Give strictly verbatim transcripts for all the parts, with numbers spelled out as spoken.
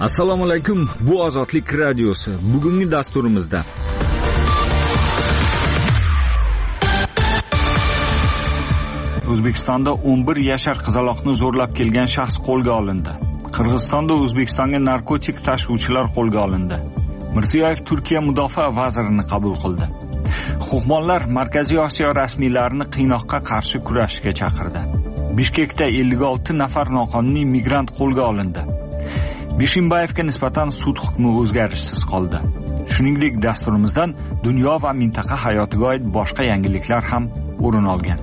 Assalomu alaykum, bu Ozodlik radiosi. Bugungi dasturimizda O'zbekistonda o'n bir yashar qizaloqni zo'rlab kelgan shaxs qo'lga olindi. Qirg'izistonda O'zbekistonga narkotik tashuvchilar qo'lga olindi. Mirziyoyev Turkiya mudofaa vazirini qabul qildi. Huquqbonlar Markaziy Osiyo rasmiylarini qiynoqqa qarshi kurashishga chaqirdi. Bishkekda ellik olti nafar noqonuniy migrant qo'lga olindi. Bishimbayevga nisbatan sud hukmi o'zgarishsiz qoldi. Shuningdek, dasturimizdan dunyo va mintaqa hayotiga oid boshqa yangiliklar ham o'rin olgan.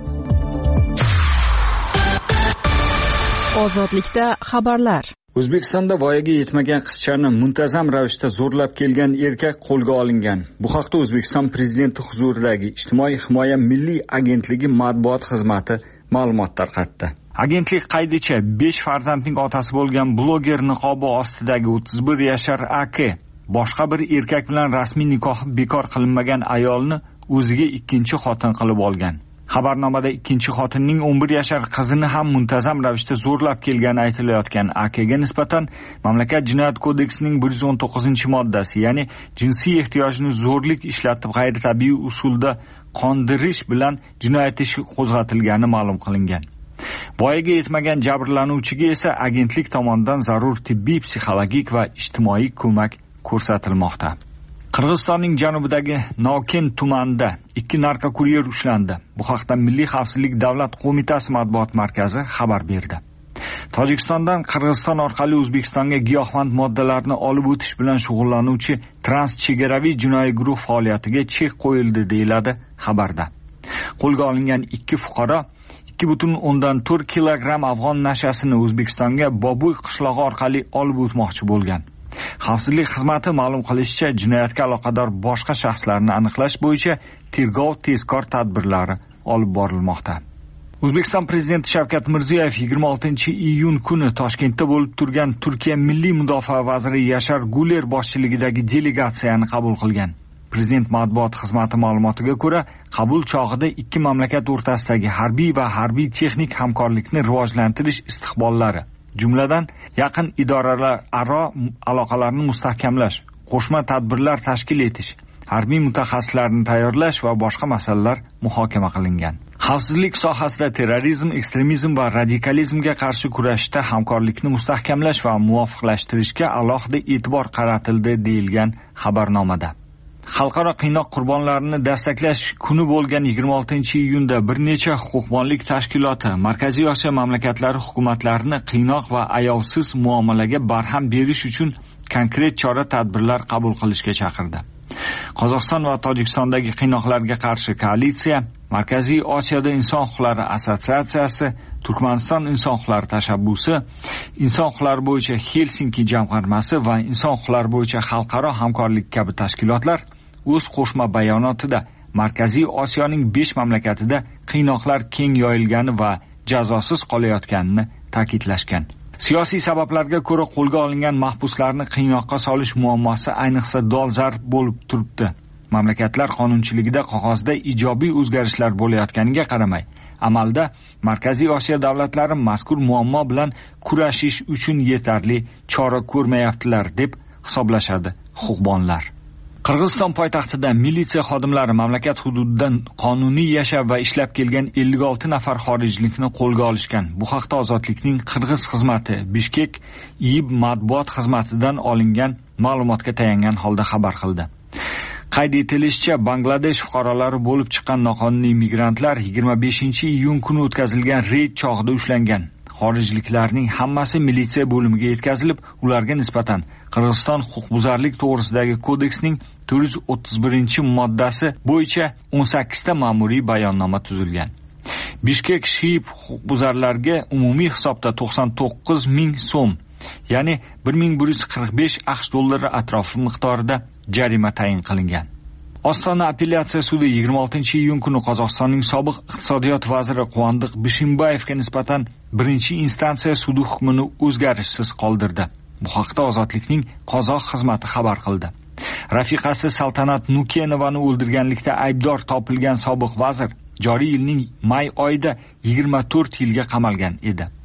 Ozodlikda xabarlar. O'zbekistonda voyaga yetmagan qizchani muntazam ravishda zo'rlab kelgan erkak qo'lga olingan. Bu haqda O'zbekiston prezidenti huzuridagi Ijtimoiy himoya milliy agentligi matbuot xizmati ma'lumot tarqatdi. Agentlik qaydicha besh farzandning otasi bo'lgan bloger niqobi ostidagi o'ttiz bir yashar A K boshqa bir erkak bilan rasmiy nikohi bekor qilinmagan ayolni o'ziga ikkinchi xotin qilib olgan. Xabarnomada ikkinchi xotinning o'n bir yashar qizini ham muntazam ravishda zo'rlab kelgani aytilayotgan A K ga nisbatan mamlakat jinoyat kodeksining bir yuz o'n to'qqizinchi moddasi, ya'ni jinsiy ehtiyojni zo'rlik ishlatib g'ayritabiiy usulda qondirish bilan jinoyat ishi qo'zg'atilgani ma'lum qilingan. Voyaga yetmagan jabrlanuvchiga esa agentlik tomonidan zarur tibbiy, psixologik va ijtimoiy ko'mak ko'rsatilmoqda. Qirg'izistonning janubidagi Noken tumanida ikki narkokuryer ushlandi. Bu haqda Milliy xavfsizlik davlat qo'mitasi matbuot markazi xabar berdi. Tojikistondan Qirg'iziston orqali O'zbekistonga giyohvand moddalarni olib o'tish bilan shug'ullanuvchi transchegaraviy jinoiy guruh faoliyatiga chek qo'yildi, deyiladi xabarda. Qo'lga olingan ikki fuqaro ikki butun o'ndan to'rt kilogramm afg'on nashasini O'zbekistonga Bobuy qishlog'i orqali olib o'tmoqchi bo'lgan. Xavfsizlik xizmati ma'lum qilishicha, jinoyatga aloqador boshqa shaxslarni aniqlash bo'yicha tergov tezkor tadbirlari olib borilmoqda. O'zbekiston prezidenti Shavkat Mirziyoyev yigirma oltinchi iyun kuni Toshkentda bo'lib turgan Turkiya milliy mudofaa vaziri Yashar Guler boshchiligidagi delegatsiyani qabul qilgan. Prezident matbuot xizmati ma'lumotiga ko'ra, qabul chog'ida ikki mamlakat o'rtasidagi harbiy va harbiy texnik hamkorlikni rivojlantirish istiqbollari, jumladan yaqin idoralararo aloqalarni mustahkamlash, qo'shma tadbirlar tashkil etish, harbiy mutaxassislarni tayyorlash va boshqa masalalar muhokama qilingan. Xavfsizlik sohasida terrorizm, ekstremizm va radikalizmga qarshi kurashishda hamkorlikni mustahkamlash va muvofiqlashtirishga alohida e'tibor qaratildi, deyilgan xabarnomada. Xalqaro qiynoq qurbonlarini dastaklash kuni bo'lgan yigirma oltinchi iyunda bir necha huquqbonlik tashkiloti Markaziy Osiyo mamlakatlari hukumatlarini qiynoq va ayovsiz muomalaga barham berish uchun konkret chora-tadbirlar qabul qilishga chaqirdi. Qozog'iston va Tojikistondagi qiynoqlarga qarshi koalitsiya, Markaziy Osiyoda inson huquqlari assotsiatsiyasi, Turkmaniston inson huquqlari tashabbusi, inson huquqlari bo'yicha Helsinki jamg'armasi va inson huquqlari bo'yicha xalqaro hamkorlik kabi tashkilotlar o'z qo'shma bayonotida Markaziy Osiyoning besh mamlakatida qiynoqlar keng yoyilgani va jazosiz qolayotganini ta'kidlashgan. Siyosiy sabablarga ko'ra qo'lga olingan mahbuslarni qiynoqqa solish muammosi ayniqsa dolzarb bo'lib turibdi. Mamlakatlar qonunchiligida qog'ozda ijobiy o'zgarishlar bo'layotganiga qaramay, amalda Markaziy Osiyo davlatlari mazkur muammo bilan kurashish uchun yetarli chora ko'rmayaptilar deb hisoblashadi huquqbonlar. Qirg'iziston poytaxtida militsiya xodimlari mamlakat hududidan qonuniy yashab va ishlab kelgan ellik olti nafar xorijlikni qo'lga olishgan. Bu haqda Ozodlikning Qirg'iz xizmati Bishkek I I B matbuot xizmatidan olingan ma'lumotga tayangan holda xabar qildi. Qayd etilishicha, Bangladesh fuqarolari bo'lib chiqqan noqonuniy migrantlar yigirma beshinchi iyun kuni o'tkazilgan reyd chog'ida ushlangan. Xorijliklarning hammasi militsiya bo'limiga yetkazilib, ularga nisbatan Qirg'iziston huquqbuzarlik to'g'risidagi kodeksning to'rt yuz o'ttiz birinchi moddasi bo'yicha o'n sakkizta ma'muriy bayonnoma tuzilgan. Bishkek shiyib huquqbuzarlarga umumiy hisobda to'qson to'qqiz ming so'm, ya'ni bir ming bir yuz qirq besh aqsh dollari atrofi miqdorida jarima tayin qilingan. Ostona apellyatsiya sudi yigirma oltinchi iyun kuni Qozog'istonning sobiq iqtisodiyot vaziri Quvondiq Bishimbayevga nisbatan birinchi instansiya sudi hukmini o'zgarishsiz qoldirdi. Bu haqda Ozodlikning Qozoq xizmati xabar qildi. Rafiqasi Saltanat Nukenovani o'ldirganlikda aybdor topilgan sobiq vazir joriy yilning may oyida yigirma to'rt yilga qamalgan edi.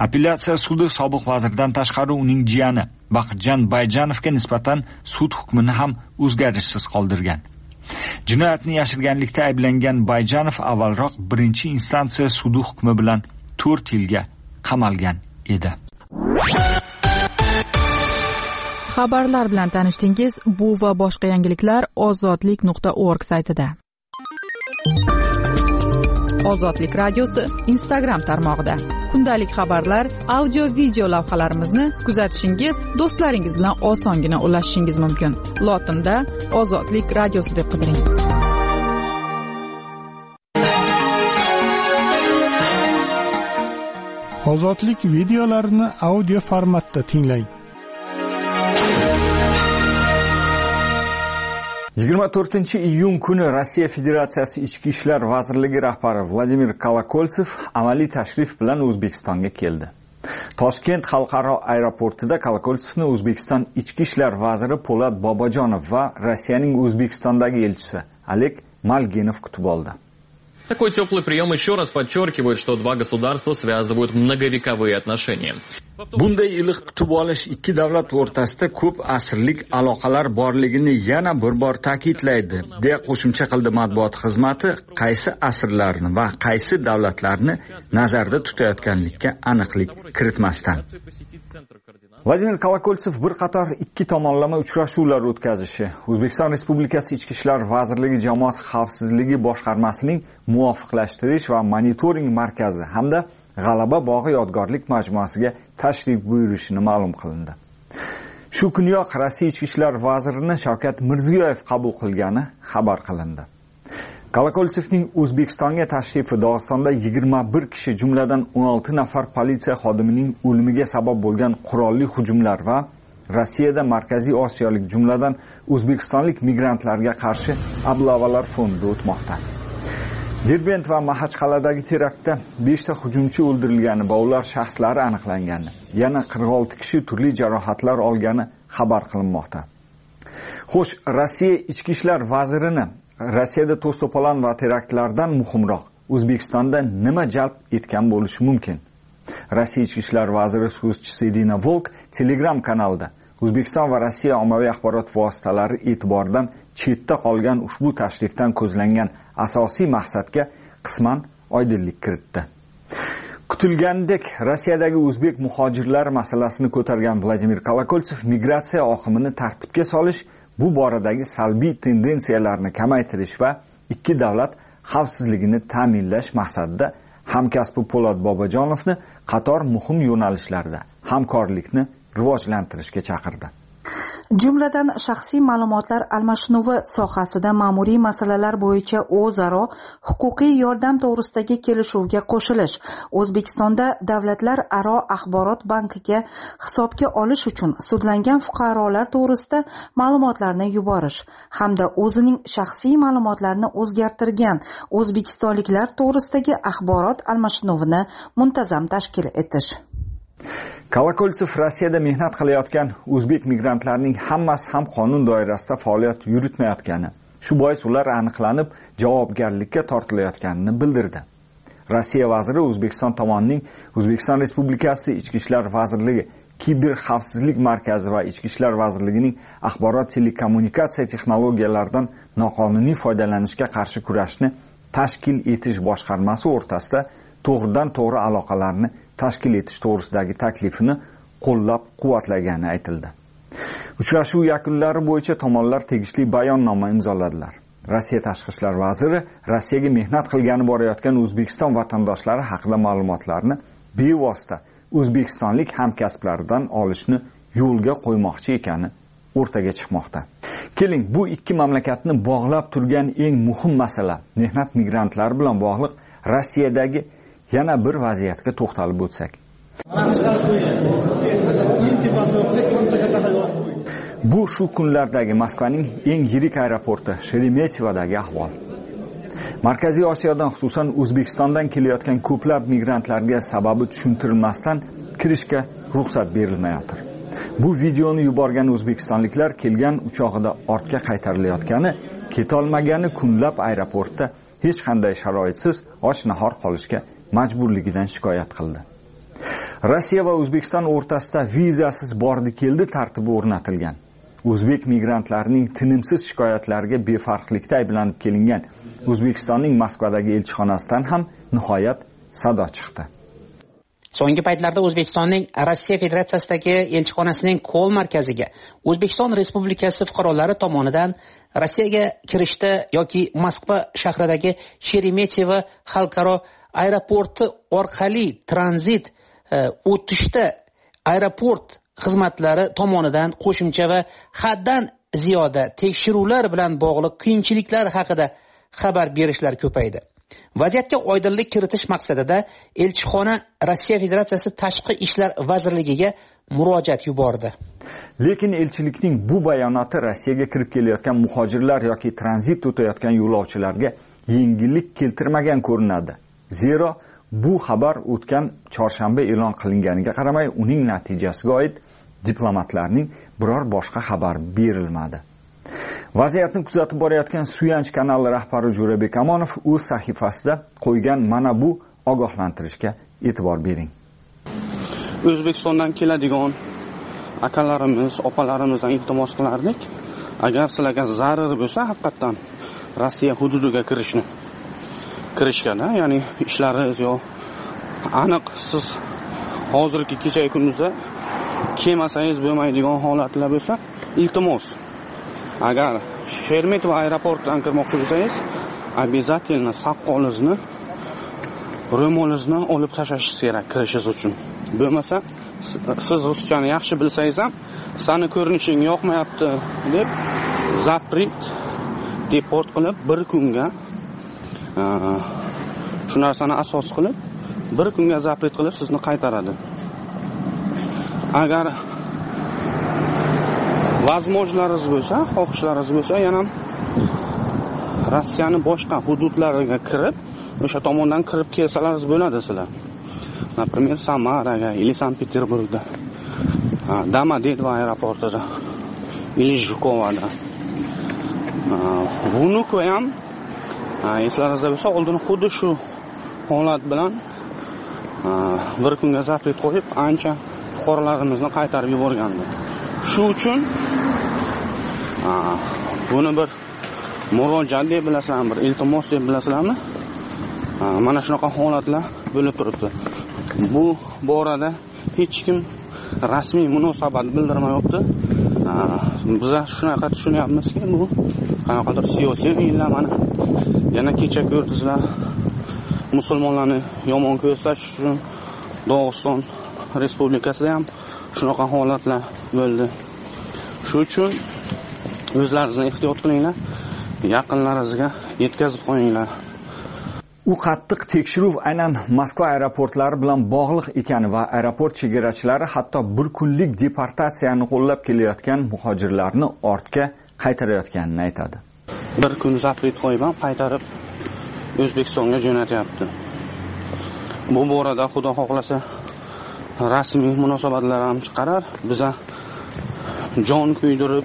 Apellyatsiya sudi sobiq vazirdan tashqari uning jiyani Baqirjon Bayjanovga nisbatan sud hukmini ham o'zgarishsiz qoldirgan. Jinoyatni yashirganlikda ayblangan Bayjanov avvalroq birinchi instansiya sudi hukmi bilan to'rt yilga qamalgan edi. Xabarlar bilan tanishdingiz. Bu va boshqa yangiliklar ozodlik nuqta org saytida. Ozodlik radiosi Instagram tarmog'ida. Kundalik xabarlar, audio video lavhalarimizni kuzatishingiz, do'stlaringiz bilan osongina ulashishingiz mumkin. Lotinda Ozodlik radiosi deb qidiring. Ozodlik videolarini audio formatda tinglang. yigirma to'rtinchi iyun kuni Rossiya Federatsiyasi Ichki ishlar vazirligi rahbari Vladimir Kolokoltsev amaliy tashrif bilan O'zbekistonga keldi. Toshkent xalqaro aeroportida Kolokoltsevni O'zbekiston Ichki ishlar vaziri Po'lat Bobojonov va Rossiyaning O'zbekistondagi elchisi Oleg Malginov kutib oldi. Такой теплый прием еще раз подчеркивает, что два государства связывают многовековые отношения. Bunday iliq kutib olish ikki davlat o'rtasida ko'p asrlik aloqalar borligini yana bir bor ta'kidlaydi, deya qo'shimcha qildi matbuot xizmati, qaysi asrlarni va qaysi davlatlarni nazarda tutayotganlikka aniqlik kiritmasdan. Vladimir Kolokoltsev bir qator ikki tomonlama uchrashuvlar o'tkazishi, O'zbekiston Respublikasi Ichki ishlar vazirligi Jamoat xavfsizligi boshqarmasining muvofiqlashtirish va monitoring markazi hamda G'alaba bog'i yodgorlik majmuasiga tashrif buyurishini ma'lum qilindi. Shu kuniyoq Rossiya Ichki ishlar vazirini Shavkat Mirziyoyev qabul qilgani xabar qilindi. Kolokoltsevning O'zbekistonga tashrifi Dog'istonda yigirma bir kishi, jumladan o'n olti nafar politsiya xodimining o'limiga sabab bo'lgan qurolli hujumlar va Rossiyada Markaziy Osiyolik, jumladan o'zbekistonlik migrantlarga qarshi ablavalar fonida o'tmoqda. Derbent va Maxachqaladagi teraktda besh ta hujumchi o'ldirilgani va ular shaxslari aniqlangani, yana qirq olti kishi turli jarohatlar olgani xabar qilinmoqda. Xo'sh, Rossiya Ichki ishlar vazirini Rossiyada to'sto'polon va teraktlardan muhimroq O'zbekistonda nima jalb etgan bo'lishi mumkin? Rossiya Ichki ishlar vaziri so'zchisi Irina Volk Telegram kanalida O'zbekiston va Rossiya ommaviy axborot vositalari e'tiboridan chetda qolgan ushbu tashrifdan ko'zlangan asosiy maqsadga qisman oydinlik kiritdi. Kutilgandek, Rossiyadagi o'zbek muhojirlar masalasini ko'targan Vladimir Kolokoltsev migratsiya oqimini tartibga solish, bu boradagi salbiy tendensiyalarni kamaytirish va ikki davlat xavfsizligini ta'minlash maqsadida hamkasbi Po'lat Bobojonovni qator muhim yo'nalishlarda hamkorlikni rivojlantirishga chaqirdi. Jumladan shaxsiy ma'lumotlar almashinuvi sohasida ma'muriy masalalar bo'yicha o'zaro huquqiy yordam to'g'risidagi kelishuvga qo'shilish, O'zbekistonda davlatlar aro axborot bankiga hisobga olish uchun sudlangan fuqarolar to'g'risida ma'lumotlarni yuborish hamda o'zining shaxsiy ma'lumotlarini o'zgartirgan o'zbekistonliklar to'g'risidagi axborot almashinuvini muntazam tashkil etish. Kolokoltsev Rossiyada mehnat qilayotgan o'zbek migrantlarning hammasi ham qonun doirasida faoliyat yuritmayotgani, shu bois ular aniqlanib javobgarlikka tortilayotganini bildirdi. Rossiya vaziri O'zbekiston tomonining O'zbekiston Respublikasi Ichki ishlar vazirligi, Kiber xavfsizlik markazi va Ichki ishlar vazirligining axborot telekommunikatsiya texnologiyalaridan noqonuniy foydalanishga qarshi kurashni tashkil etish boshqarmasi o'rtasida to'g'ridan to'g'ri aloqalarni tashkil etish to'g'risidagi taklifini qo'llab-quvvatlagani aytildi. Uchrashuv yakunlari bo'yicha tomonlar tegishli bayonnoma imzoladilar. Rossiya tashqi ishlar vaziri Rossiyaga mehnat qilgani borayotgan O'zbekiston vatandoshlari haqida ma'lumotlarni bevosita o'zbekistonlik hamkasblaridan olishni yo'lga qo'ymoqchi ekani o'rtaga chiqmoqda. Keling, bu ikki mamlakatni bog'lab turgan eng muhim masala, mehnat migrantlari bilan bog'liq Rossiyadagi yana bir vaziyatga to'xtalib o'tsak. Bu shu kunlardagi Moskvaning eng yirik aeroporti Sheremetyevadagi ahvol. Markaziy Osiyodan, xususan O'zbekistondan kelayotgan ko'plab migrantlarga sababi tushuntirilmasdan kirishga ruxsat berilmayotir. Bu videoni yuborgan o'zbekistonliklar kelgan uchog'ida ortga qaytarilayotgani, ketolmagani kunlab aeroportda hech qanday sharoitsiz och-nahor qolishga majburligidan shikoyat qildi. Rossiya va O'zbekiston o'rtasida vizasiz bordi-keldi tartibi o'rnatilgan. O'zbek migrantlarining tinimsiz shikoyatlariga befarqlikda ayblanib kelingan O'zbekistonning Moskvadagi elchixonasidan ham nihoyat sado chiqdi. So'nggi paytlarda O'zbekistonning Rossiya Federatsiyasidagi elchixonasining Ko'l markaziga O'zbekiston Respublikasi fuqarolari tomonidan Rossiyaga kirishda yoki Moskva shahridagi Sheremetyevo xalqaro aeroporti orqali tranzit o'tishda aeroport xizmatlari tomonidan qo'shimcha va haddan ziyoda tekshiruvlar bilan bog'liq qiyinchiliklar haqida xabar berishlar ko'paydi. Vaziyatga oydinlik kiritish maqsadida elchixona Rossiya Federatsiyasi Tashqi ishlar vazirligiga murojaat yubordi. Lekin elchilikning bu bayonoti Rossiyaga kirib kelayotgan muhojirlar yoki tranzit o'tayotgan yo'lovchilarga yengillik keltirmagan ko'rinadi. Zero bu xabar o'tgan chorshanba e'lon qilinganiga qaramay uning natijasiga oid diplomatlarning biror boshqa xabar berilmadi. Vaziyatni kuzatib borayotgan Suyanch kanali rahbari Jo'rabek Amonov o'z sahifasida qo'ygan mana bu ogohlantirishga e'tibor bering. O'zbekistondan keladigan akalarimiz, opalarimizdan iltimos qilardik, agar sizlarga zarar bo'lsa, haqiqatan Rossiya hududiga kirishni kirishganda, ya'ni ishlaringiz yo aniq siz hozirgi kechagi kunduzda kelmasangiz bo'lmaydigan holatlar bo'lsa, iltimos agar Sheremetyevo aeroportidan kirmoqchi bo'lsangiz, обязательно saqqolingizni, ro'molingizni olib tashlashingiz kerak kirishingiz uchun. Bo'lmasa, siz ruschani yaxshi bilsangiz ham, seni ko'rinishing yoqmayapti deb zapret, deport qilib bir kunga shu narsani asos qilib bir kunga zapret qilib sizni qaytaradi. Agar vazmojlaringiz bo'lsa, xohishlaringiz bo'lsa, yana Rossiyaning boshqa hududlariga kirib, o'sha tomondan kirib kelsalaringiz bo'ladi sizlar. Например, Samaraga, или Sankt-Peterburgda, Domodedovo aeroportida, или Jhukovada. Vunuko ham eslaringizda bo'lsa, oldin xuddi shu holat bilan bir kunga zapret qo'yib, ancha fuqarolarimizni qaytarib yuborgandi. Shu uchun buni bir murojaat deb bilasizlarmi, bir iltimos deb bilasizlarmi? Mana shunaqa holatlar bo'lib turibdi. Bu borada hech kim rasmiy munosabat bildirmayapti. Biz shunaqa tushunyapmizki, bu qanaqadir siyosiy o'yinlar. Yana kecha ko'rdingizlar, musulmonlarni yomon ko'rsatish uchun Dog'iston Respublikasida ham shunaqa holatlar bo'ldi. Shu uchun o'zlaringizni ehtiyot qilinglar, yaqinlaringizga yetkazib qo'yinglar. U qattiq tekshiruv aynan Moskva aeroportlari bilan bog'liq ekani va aeroport chegarachilari hatto bir kunlik deportatsiyani qo'llab kelayotgan muhojirlarni ortga qaytarayotganini aytadi. Bir kun zapret qo'yib qaytarib O'zbekistonga jo'natyapti. Bu borada xudo xohlasa rasmiy munosabatlar ham chiqarar. Biza jon kuydirib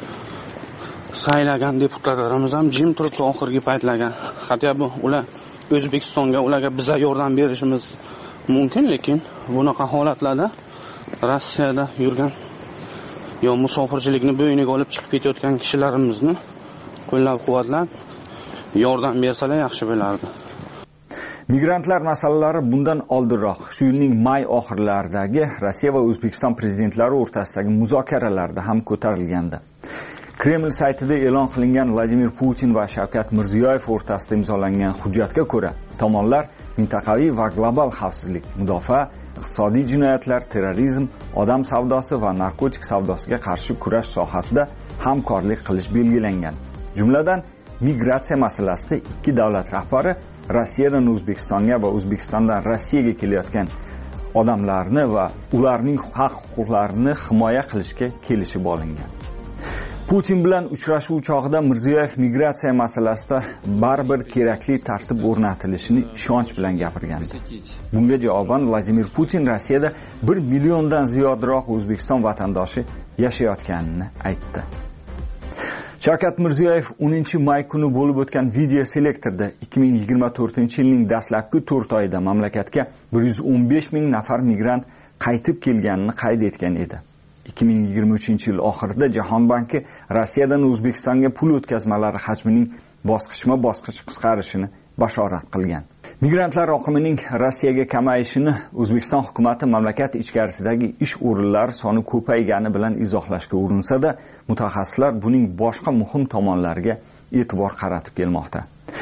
saylagan deputatlarimiz ham jim turib oxirgi paytlarga, hatto bu ular O'zbekistonga ularga biza yordam berishimiz mumkin, lekin bunaqa holatlarda Rossiyada yurgan yo musofirchilikni bo'yniga olib chiqib ketayotgan kishilarimizni qo'llab-quvvatlab yordam bersalar yaxshi bo'lardi. Migrantlar masalalari bundan oldinroq, shu yilning may oxirlaridagi Rossiya va O'zbekiston prezidentlari o'rtasidagi muzokaralarda ham ko'tarilgandi. Kreml saytida e'lon qilingan Vladimir Putin va Shavkat Mirziyoyev o'rtasida imzolangan hujjatga ko'ra, tomonlar mintaqaviy va global xavfsizlik, mudofaa, iqtisodiy jinoyatlar, terrorizm, odam savdosi va narkotik savdosiga qarshi kurash sohasida hamkorlik qilish belgilangan. Jumladan, migratsiya masalasida ikki davlat rahbari Rossiyadan O'zbekistonga va O'zbekistondan Rossiyaga kelayotgan odamlarni va ularning haq-huquqlarini himoya qilishga kelishib olingan. Putin bilan uchrashuv chog'ida Mirziyoyev migratsiya masalasida baribir kerakli tartib o'rnatilishini ishonch bilan gapirgandi. Bunga javoban Vladimir Putin Rossiyada bir milliondan ziyodroq O'zbekiston vatandoshi yashayotganini aytdi. Shavkat Mirziyoyev o'ninchi may kuni bo'lib o'tgan video selektorda ikki ming yigirma to'rtinchi yilning dastlabki to'rt oyida mamlakatga bir yuz o'n besh ming nafar migrant qaytib kelganini qayd etgan edi. ikki ming yigirma uchinchi yil oxirida Jahon banki Rossiyadan O'zbekistonga pul o'tkazmalari hajmining bosqichma-bosqich qisqarishini bashorat qilgan. Migrantlar oqimining Rossiyaga kamayishini O'zbekiston hukumatı mamlakat ichkarisidagi ish o'rinlari soni ko'paygani bilan izohlashga urinsa-da, mutaxassislar buning boshqa muhim tomonlariga e'tibor qaratib kelmoqda.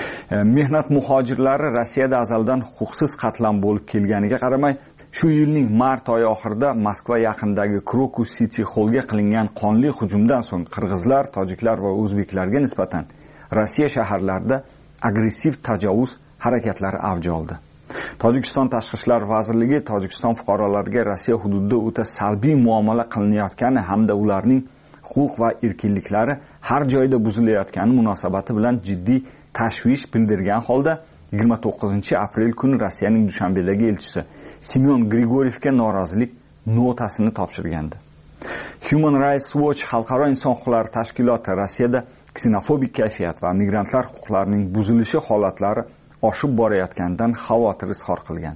Mehnat muhojirlari Rossiyada azaldan huquqsiz qatlam bo'lib kelganiga qaramay, shu yilning mart oyi oxirida Moskva yaqinidagi Krokus City Hallga qilingan qonli hujumdan so'ng qirg'izlar, tojiklar va o'zbeklarga nisbatan Rossiya shaharlarida agressiv tajovuz harakatlari avj oldi. Tojikiston Tashqi ishlar vazirligi Tojikiston fuqarolariga Rossiya hududida o'ta salbiy muomala qilinayotgani hamda ularning huquq va erkinliklari har joyda buzilayotgani munosabati bilan jiddiy tashvish bildirgan holda yigirma to'qqizinchi aprel kuni Rossiyaning Dushanbedagi elchisi Semyon Grigorievga norozilik notasini topshirgandi. Human Rights Watch xalqaro inson huquqlari tashkiloti Rossiyada ksenofobik kayfiyat va migrantlar huquqlarining buzilishi holatlari oshib borayotganidan xavotir izhor qilgan.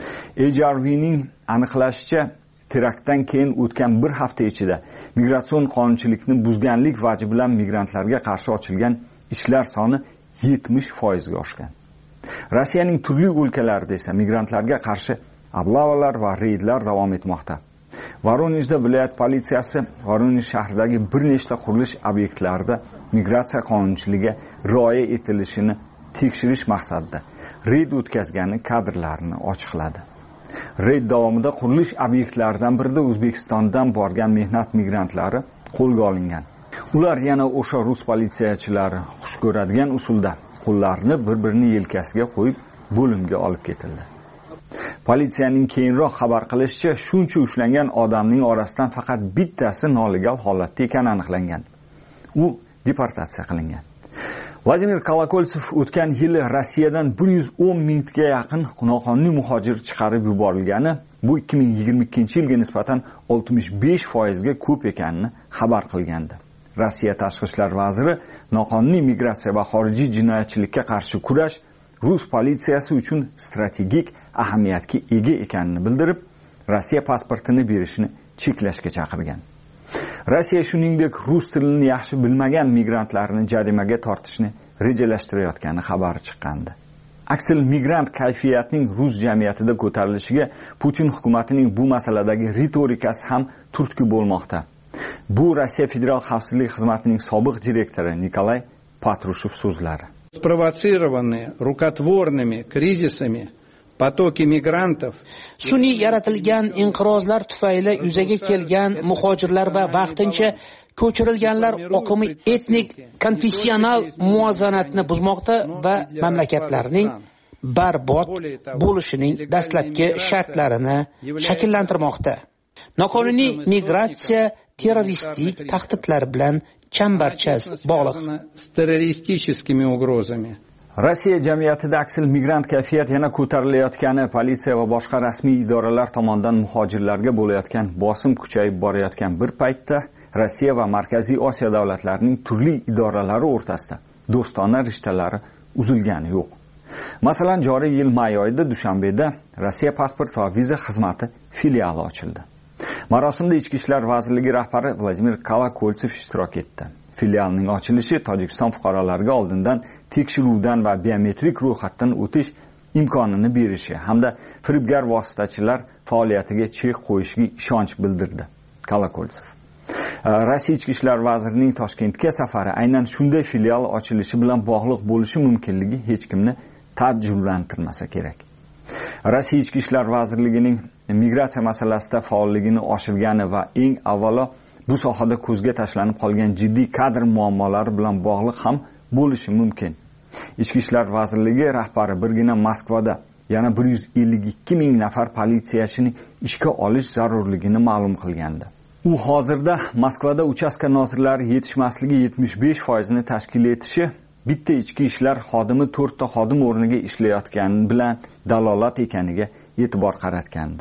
H R V'ning aniqlashicha, teraktdan keyin o'tgan bir hafta ichida migratsion qonunchilikni buzganlik vaji bilan migrantlarga qarshi ochilgan ishlar soni yetmish foizga oshgan. Rossiyaning turli o'lkalarida esa migrantlarga qarshi oblavalar va reydlar davom etmoqda. Voronejda viloyat politsiyasi Voronej shahridagi bir nechta qurilish obyektlarida migratsiya qonunchiligiga rioya etilishini tekshirish maqsadida reyd o'tkazgani kadrlarini ochiqladi. Reyd davomida qurilish obyektlaridan birida O'zbekistondan borgan mehnat migrantlari qo'lga olingan. Ular yana o'sha rus politsiyachilari xush ko'radigan usulda qo'llarini bir-birini yelkasiga qo'yib bo'limga olib ketildi. Politsiyaning keyinroq xabar qilishicha, shuncha ushlangan odamning orasidan faqat bittasi nolegal holatda ekani aniqlangan. U deportatsiya qilingan. Vladimir Kolokoltsev o'tgan yili Rossiyadan bir yuz o'n mingga yaqin noqonuniy muhojir chiqarib yuborilgani, bu ikki ming yigirma ikkinchi yilga nisbatan oltmish besh foizga ko'p ekanini xabar qilgandi. Rossiya Tashqi ishlar vaziri noqonuniy migratsiya va xorijiy jinoyatchilikka qarshi kurash Rus politsiyasi uchun strategik ahamiyatga ega ekanini bildirib, Rossiya pasportini berishni cheklashga chaqirgan. Rossiya shuningdek rus tilini yaxshi bilmagan migrantlarni jarimaga tortishni rejalashtirayotgani xabari chiqqandi. Aksil migrant kayfiyatining rus jamiyatida ko'tarilishiga Putin hukumatining bu masaladagi ritorikasi ham turtki bo'lmoqda. Bu Rossiya Federal xavfsizlik xizmatining sobiq direktori Nikolay Patrushev so'zlari. Спровоцированные рукотворными кризисами потоки мигрантов sun'iy yaratilgan inqirozlar tufayli yuzaga kelgan muhojirlar va vaqtincha ko'chirilganlar oqimi etnik konfessional muvozanatni buzmoqda va mamlakatlarning barbod bo'lishining dastlabki shartlarini shakllantirmoqda. Noqonuniy migratsiya terroristik tahdidlar bilan chambarchas bog'liq. с террористическими угрозами. Rossiya jamiyatida aksil migrant kayfiyat yana ko'tarilayotgani, politsiya va boshqa rasmiy idoralar tomonidan muhojirlarga bo'layotgan bosim kuchayib borayotgan bir paytda Rossiya va Markaziy Osiyo davlatlarining turli idoralari o'rtasida do'stona rishtalari uzilgani yo'q. Masalan, joriy yil may oyida Dushanbeda Rossiya pasport va viza xizmati filiali ochildi. Marosimda Ichki ishlar vazirligi rahbari Vladimir Kolokoltsev ishtirok etdi. Filialning ochilishi Tojikiston fuqarolariga oldindan tekshiruvdan va biometrik ro'yxatdan o'tish imkonini berishi hamda firibgar vositachilar faoliyatiga chek qo'yishiga ishonch bildirdi Kolokoltsev. Rossiya Ichki ishlar vazirining Toshkentga safari aynan shunday filial ochilishi bilan bog'liq bo'lishi mumkinligi hech kimni taajjublantirmasa kerak. Rossiya Ichki ishlar vazirligining migratsiya masalasida faolligini oshirgani va eng avvalo bu sohada ko'zga tashlanib qolgan jiddiy kadr muammolari bilan bog'liq ham bo'lishi mumkin. Ichki ishlar vazirligi rahbari birgina Moskvada yana bir yuz ellik ikki ming nafar politsiyachini ishga olish zarurligini ma'lum qilgandi. U hozirda Moskvada uchastka nozirlari yetishmasligi yetmish besh foizini tashkil etishi, bitta ichki ishlar xodimi to'rtta xodim o'rniga ishlayotgani bilan dalolat ekaniga e'tibor qaratgandi.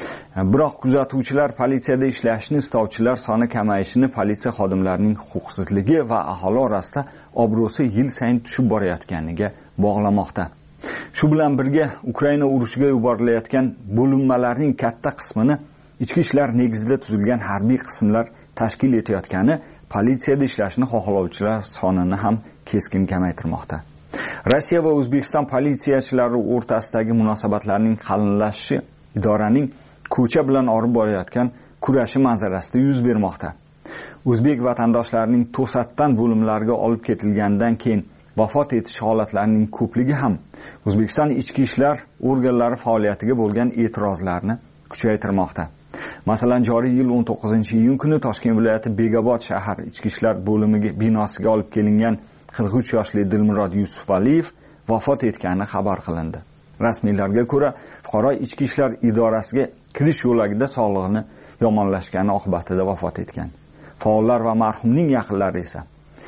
Biroq kuzatuvchilar politsiyada ishlashni istovchilar soni kamayishini politsiya xodimlarining huquqsizligi va aholi orasida obro'si yil sayin tushib borayotganiga bog'lamoqda. Shu bilan birga Ukraina urushiga yuborilayotgan bo'linmalarning katta qismini ichki ishlar negizida tuzilgan harbiy qismlar tashkil etayotgani politsiyada ishlashni xohlovchilar sonini ham keskin kamaytirmoqda. Rossiya va O'zbekiston politsiyachilari o'rtasidagi munosabatlarning qalinlashishi idoraning ko'cha bilan olib borayotgan kurashi manzarasida yuz bermoqda. O'zbek vatandoshlarining to'satdan bo'limlarga olib ketilgandan keyin vafot etish holatlarining ko'pligi ham O'zbekiston ichki ishlar organlari faoliyatiga bo'lgan e'tirozlarni kuchaytirmoqda. Masalan, joriy yil o'n to'qqizinchi iyun kuni Toshkent viloyati Begobod shahar ichki ishlar bo'limiga binosiga olib kelingan qirq uch yoshli Dilmurod Yusufaliyev vafot etgani xabar qilindi. Rasmiylarga ko'ra, fuqaro ichki ishlar idorasiga kirish yo'lagida sog'lig'ini yomonlashgani oqibatida vafot etgan. Faollar va marhumning yaqinlari esa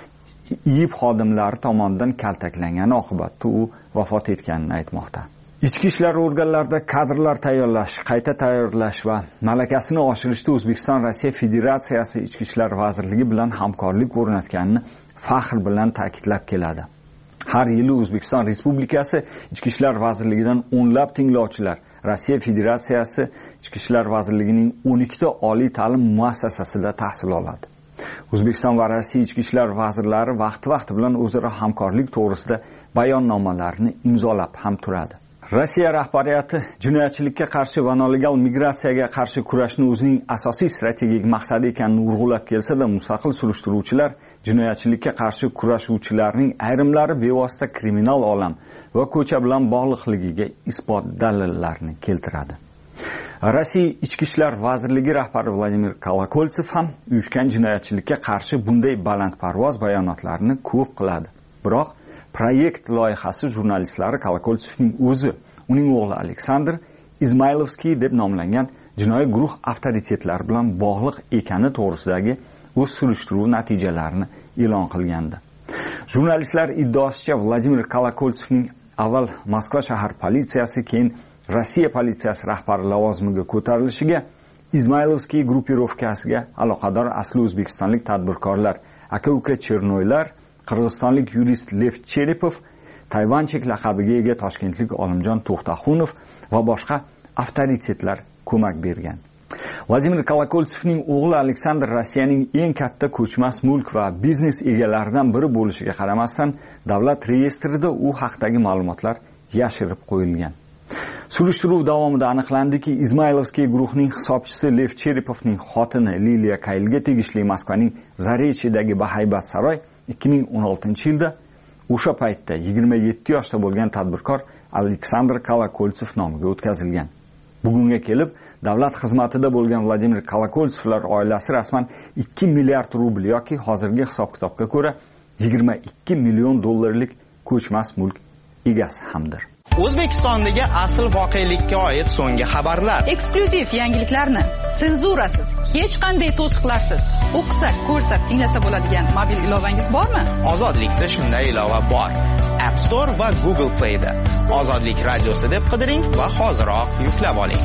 I I B xodimlari tomonidan kaltaklangani oqibatida u vafot etganini aytmoqda. Ichki ishlar organlarida kadrlar tayyorlash, qayta tayyorlash va malakasini oshirishda O'zbekiston Rossiya Federatsiyasi Ichki ishlar vazirligi bilan hamkorlik o'rnatganini faxr bilan ta'kidlab keladi. Har yili O'zbekiston Respublikasi Ichki ishlar vazirligidan o'nlab tinglovchilar Rossiya Federatsiyasi Ichki ishlar vazirligining o'n ikkita oliy ta'lim muassasasida tahsil oladi. O'zbekiston va Rossiya ichki ishlar vazirlari vaqti-vaqti bilan o'zaro hamkorlik to'g'risida bayonnomalarni imzolab ham turadi. Rossiya rahbariyati jinoyatchilikka qarshi va nelegal migratsiyaga qarshi kurashni o'zining asosiy strategik maqsadi ekanini urg'ulab kelsa-da, mustaqil surishtiruvchilar jinoyatchilikka qarshi kurashuvchilarning ayrimlari bevosita kriminal olam va ko'cha bilan bog'liqligiga isbot dalillarni keltiradi. Rossiya Ichki ishlar vazirligi rahbari Vladimir Kolokoltsev ham uyushgan jinoyatchilikka qarshi bunday balandparvoz bayonotlarni ko'p qiladi. Biroq proyekt loyihasi jurnalistlari Kolokoltsevning o'zi, uning o'g'li Aleksandr Izmaylovskiy deb nomlangan jinoiy guruh avtoritetlari bilan bog'liq ekani to'g'risidagi o'z surishtiruv natijalarini e'lon qilgandi. Jurnalistlar iddaosicha Vladimir Kolokoltsevning avval Moskva shahar politsiyasi, keyin Rossiya politsiyasi rahbari lavozimiga ko'tarilishiga Izmaylovskiy gruppirovkasiga aloqador asli o'zbekistonlik tadbirkorlar aka-uka Chernoylar, qirg'izistonlik yurist Lev Cherepov, Tayvanchik laqabiga ega toshkentlik Olimjon To'xtaxunov va boshqa avtoritetlar ko'mak bergan. Vladimir Kolokoltsevning o'g'li Aleksandr Rossiyaning eng katta ko'chmas mulk va biznes egalaridan biri bo'lishiga qaramasdan, davlat reyestrida u haqdagi ma'lumotlar yashirib qo'yilgan. Surishtiruv davomida aniqlandiki, Izmaylovskiy guruhning hisobchisi Lev Cherepovning xotini Liliya Kaylga tegishli Moskvaning Zarechidagi bahaybat saroy ikki ming o'n oltinchi yilda o'sha paytda yigirma yetti yoshda bo'lgan tadbirkor Aleksandr Kolokoltsev nomiga o'tkazilgan. Bugunga kelib, davlat xizmatida bo'lgan Vladimir Kolokoltsevlar oilasi rasman ikki milliard rubl yoki hozirgi hisob-kitobga ko'ra yigirma ikki million dollarlik ko'chmas mulk egasi hamdir. O'zbekistondagi asl voqelikka oid so'nggi xabarlar, eksklyuziv yangiliklarni senzurasiz, hech qanday to'siqlarsiz o'qisak, ko'rsak, tinglasa bo'ladigan mobil ilovangiz bormi? Ozodlikda shunday ilova bor. App Store va Google Play da Ozodlik radiosi deb qidiring va hoziroq yuklab oling.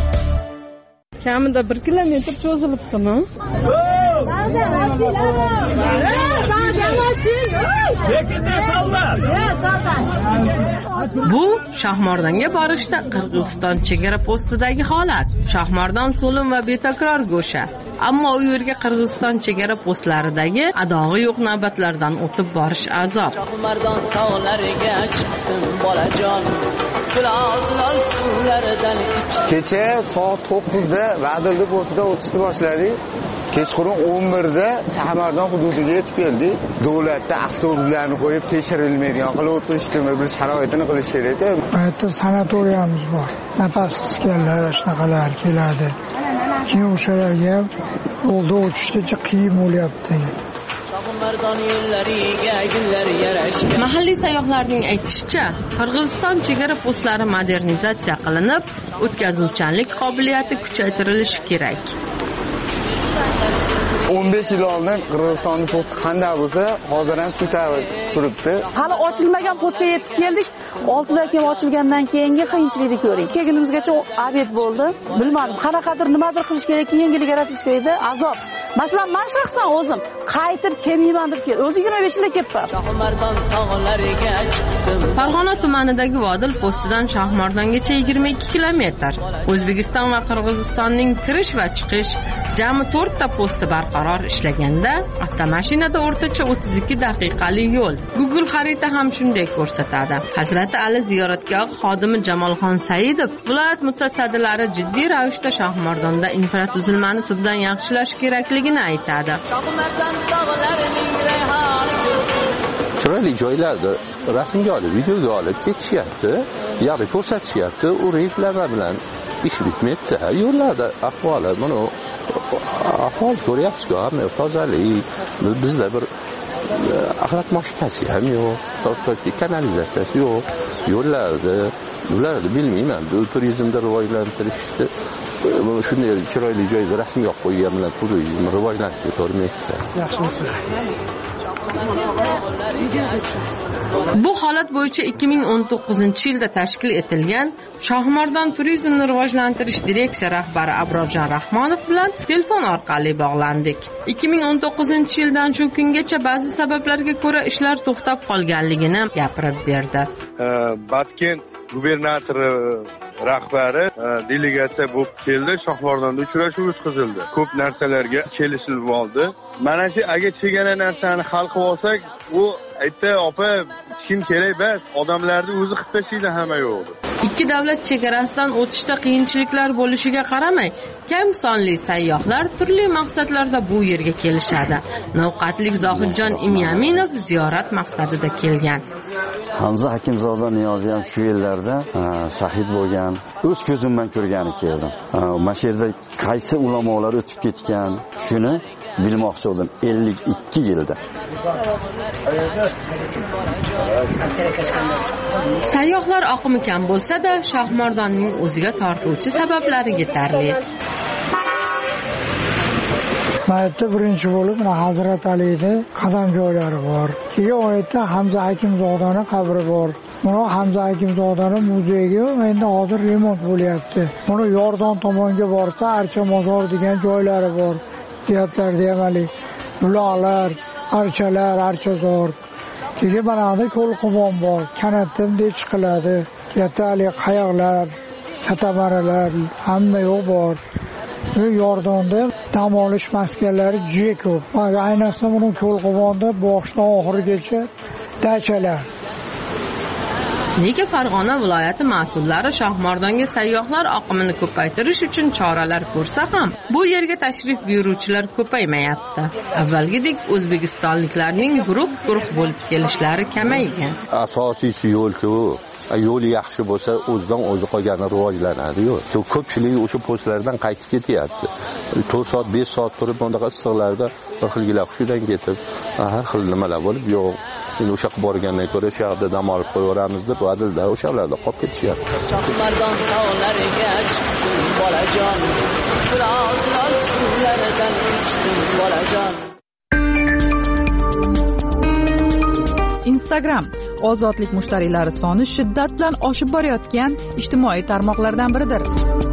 Kamida bir kilometr cho'zilibdimi? Bu Shahmordonga borishda Qirg'iziston chegara postidagi holat. Shahmordon so'lim va betakror go'sha. Ammo u yerga Qirg'iziston chegara postlaridagi adog'i yo'q navbatlardan o'tib borish azob. Shahmordon tog'lariga chiqdim bolajon. Kecha soat to'qqizda Vadilli postida o'tishni boshladik. Kechqurun o'n birda Shahmordon hududiga yetib keldik. Davlatda avtobuslarni qo'yib tekshirilmaydigan qilib o'tirishdimi, bir sharoitini qilish kerak-ku. Qayerda sanatoriyamiz bor. Nafas qisganlar shunaqalar keladi. Keyin o'shalarga yo'lda o'tishda qiyin bo'lyapti. Mahalliy sayyohlarning aytishicha, Qirg'iziston chegara postlari modernizatsiya qilinib, o'tkazuvchanlik qobiliyati kuchaytirilishi kerak. o'n besh yil oldin Qirg'izistonning posti qanday bo'lsa, hozir ham shu tarzda turibdi. Hali ochilmagan postga yetib keldik. oltidan keyin ochilgandan keyingi qiyinchilikni ko'ring. Kelgunimizgacha obed bo'ldi. Bilmadim, qanaqadir nimadir qilish kerak, yangilik yaratish kerak, azob. Masalan, men shaxsan o'zim qaytib kelmayman deb keldim. O'zi yigirma besh yilda ketdim. Shahmordon tog'lariga chiqdim Farg'ona tumanidagi Vodil postidan Shohmardongacha yigirma ikki kilometr. O'zbekiston va Qirg'izistonning kirish va chiqish jami to'rtta posti barqaror ishlaganda, avtomashinada o'rtacha o'ttiz ikki daqiqalik yo'l. Google xarita ham shunday ko'rsatadi. Hazrati Ali ziyoratgohi xodimi Jamolxon Saidov viloyat mutasaddilari jiddiy ravishda Shohmardonda infratuzilmani tubdan yaxshilash kerakligini aytadi. Chiroyli joylarda rasmga olib, videoga olib ketishyapti, ya'ni ko'rsatishyapti, u reyslar bilan ish bitmayapti. Yo'llarda ahvoli, mana ahvol ko'ryapsiz-ku, hamma tozalik, bizda bir axlat mashinasi ham yo'q, kanalizatsiyasi yo'q, yo'llarda, ularni bilmayman, turizmda rivojlantirishni shunday chiroyli joyda rasmga olib qo'ygan bilan turizm rivojlanib ketavermayapti. Yaxshisi. Bu holat bo'yicha ikki ming o'n to'qqizinchi yilda tashkil etilgan Shohmardon turizmni rivojlantirish direksiya rahbari Abrorjon Rahmonov bilan telefon orqali bog'landik. ikki ming o'n to'qqizinchi yildan shu kungacha ba'zi sabablarga ko'ra ishlar to'xtab qolganligini gapirib berdi. Batkent gubernatori rahbari delegatsiya bo'lib keldi, Shohmardonda uchrashuv o'tkazildi. Ko'p narsalarga kelishilib oldi. Mana shu agar chegana narsani hal qilib olsak, u aytdi, opa, kim kerak emas, odamlarni o'zi qilib tashlaydi hamma yo'qdi. Ikki davlat chegarasidan o'tishda qiyinchiliklar bo'lishiga qaramay, kam sonli sayyohlar turli maqsadlarda bu yerga kelishadi. Navqatlik Zohidjon Imyaminov ziyorat maqsadida kelgan. Hamza Hakimzoda Niyoziy ham shu yillarda shahid bo'lgan. O'z ko'zim bilan ko'rgani keldim. Mana shu yerda qaysi ulamolar o'tib ketgan, shuni bilmoqchi bo'ldim ellik ikki yilda. Sayyohlar oqimi kam bo'lsa-da, Shohmardonning o'ziga tortuvchi sabablari yetarli. Mayatda birinchi bo'lib Hazrat Alida qadam joylari bor. Keyin oyatda Hamza Hakimzodaning qabri bor. Mana Hamza Hakimzodaning muzeyiga endi hozir remont bo'lyapti. Mana Yordon tomonga borsa Archa mozor degan joylari bor. Fiyatlarda amaliy buloqlar, archalar, archazor. Keyin mana da ko'lqumon bor. Kanatdan de chiqiladi. Yatali qayoqlar, katamaralar hamma yo'q bor. Bu Yordonda dam olish maskanlari juda ko'p. Ayniqsa buni ko'lquvonda boshdan oxirigacha dachalar. Nega Farg'ona viloyati mas'ullari Shohmardonga sayyohlar oqimini ko'paytirish uchun choralar ko'rsa ham, bu yerga tashrif buyuruvchilar ko'paymayapti. Avvalgidek o'zbekistonliklarning guruh-guruh bo'lib kelishlari kamaygan. Asosiysi yo'l-ku. Yo'li yaxshi bo'lsa, o'zidan o'zi qolgani rivojlanadi-yu. Ko'pchilik o'sha postlardan qaytib ketyapti. to'rt soat, besh soat turib, bundaqa issiqlarda bir xilgilar hushidan ketib, har xil nimalar bo'lib, yo'q. Endi o'sha qilib borgandan ko'ra shu yerda dam olib qo'yaveramiz deb Vodilda o'shalarda qolib ketishyapti. Shohmardon tog'lariga chiqdim bolajon, biroz suvlaridan ichdim bolajon. Instagram ozodlik mushtariylari soni shiddat bilan oshib borayotgan ijtimoiy tarmoqlardan biridir.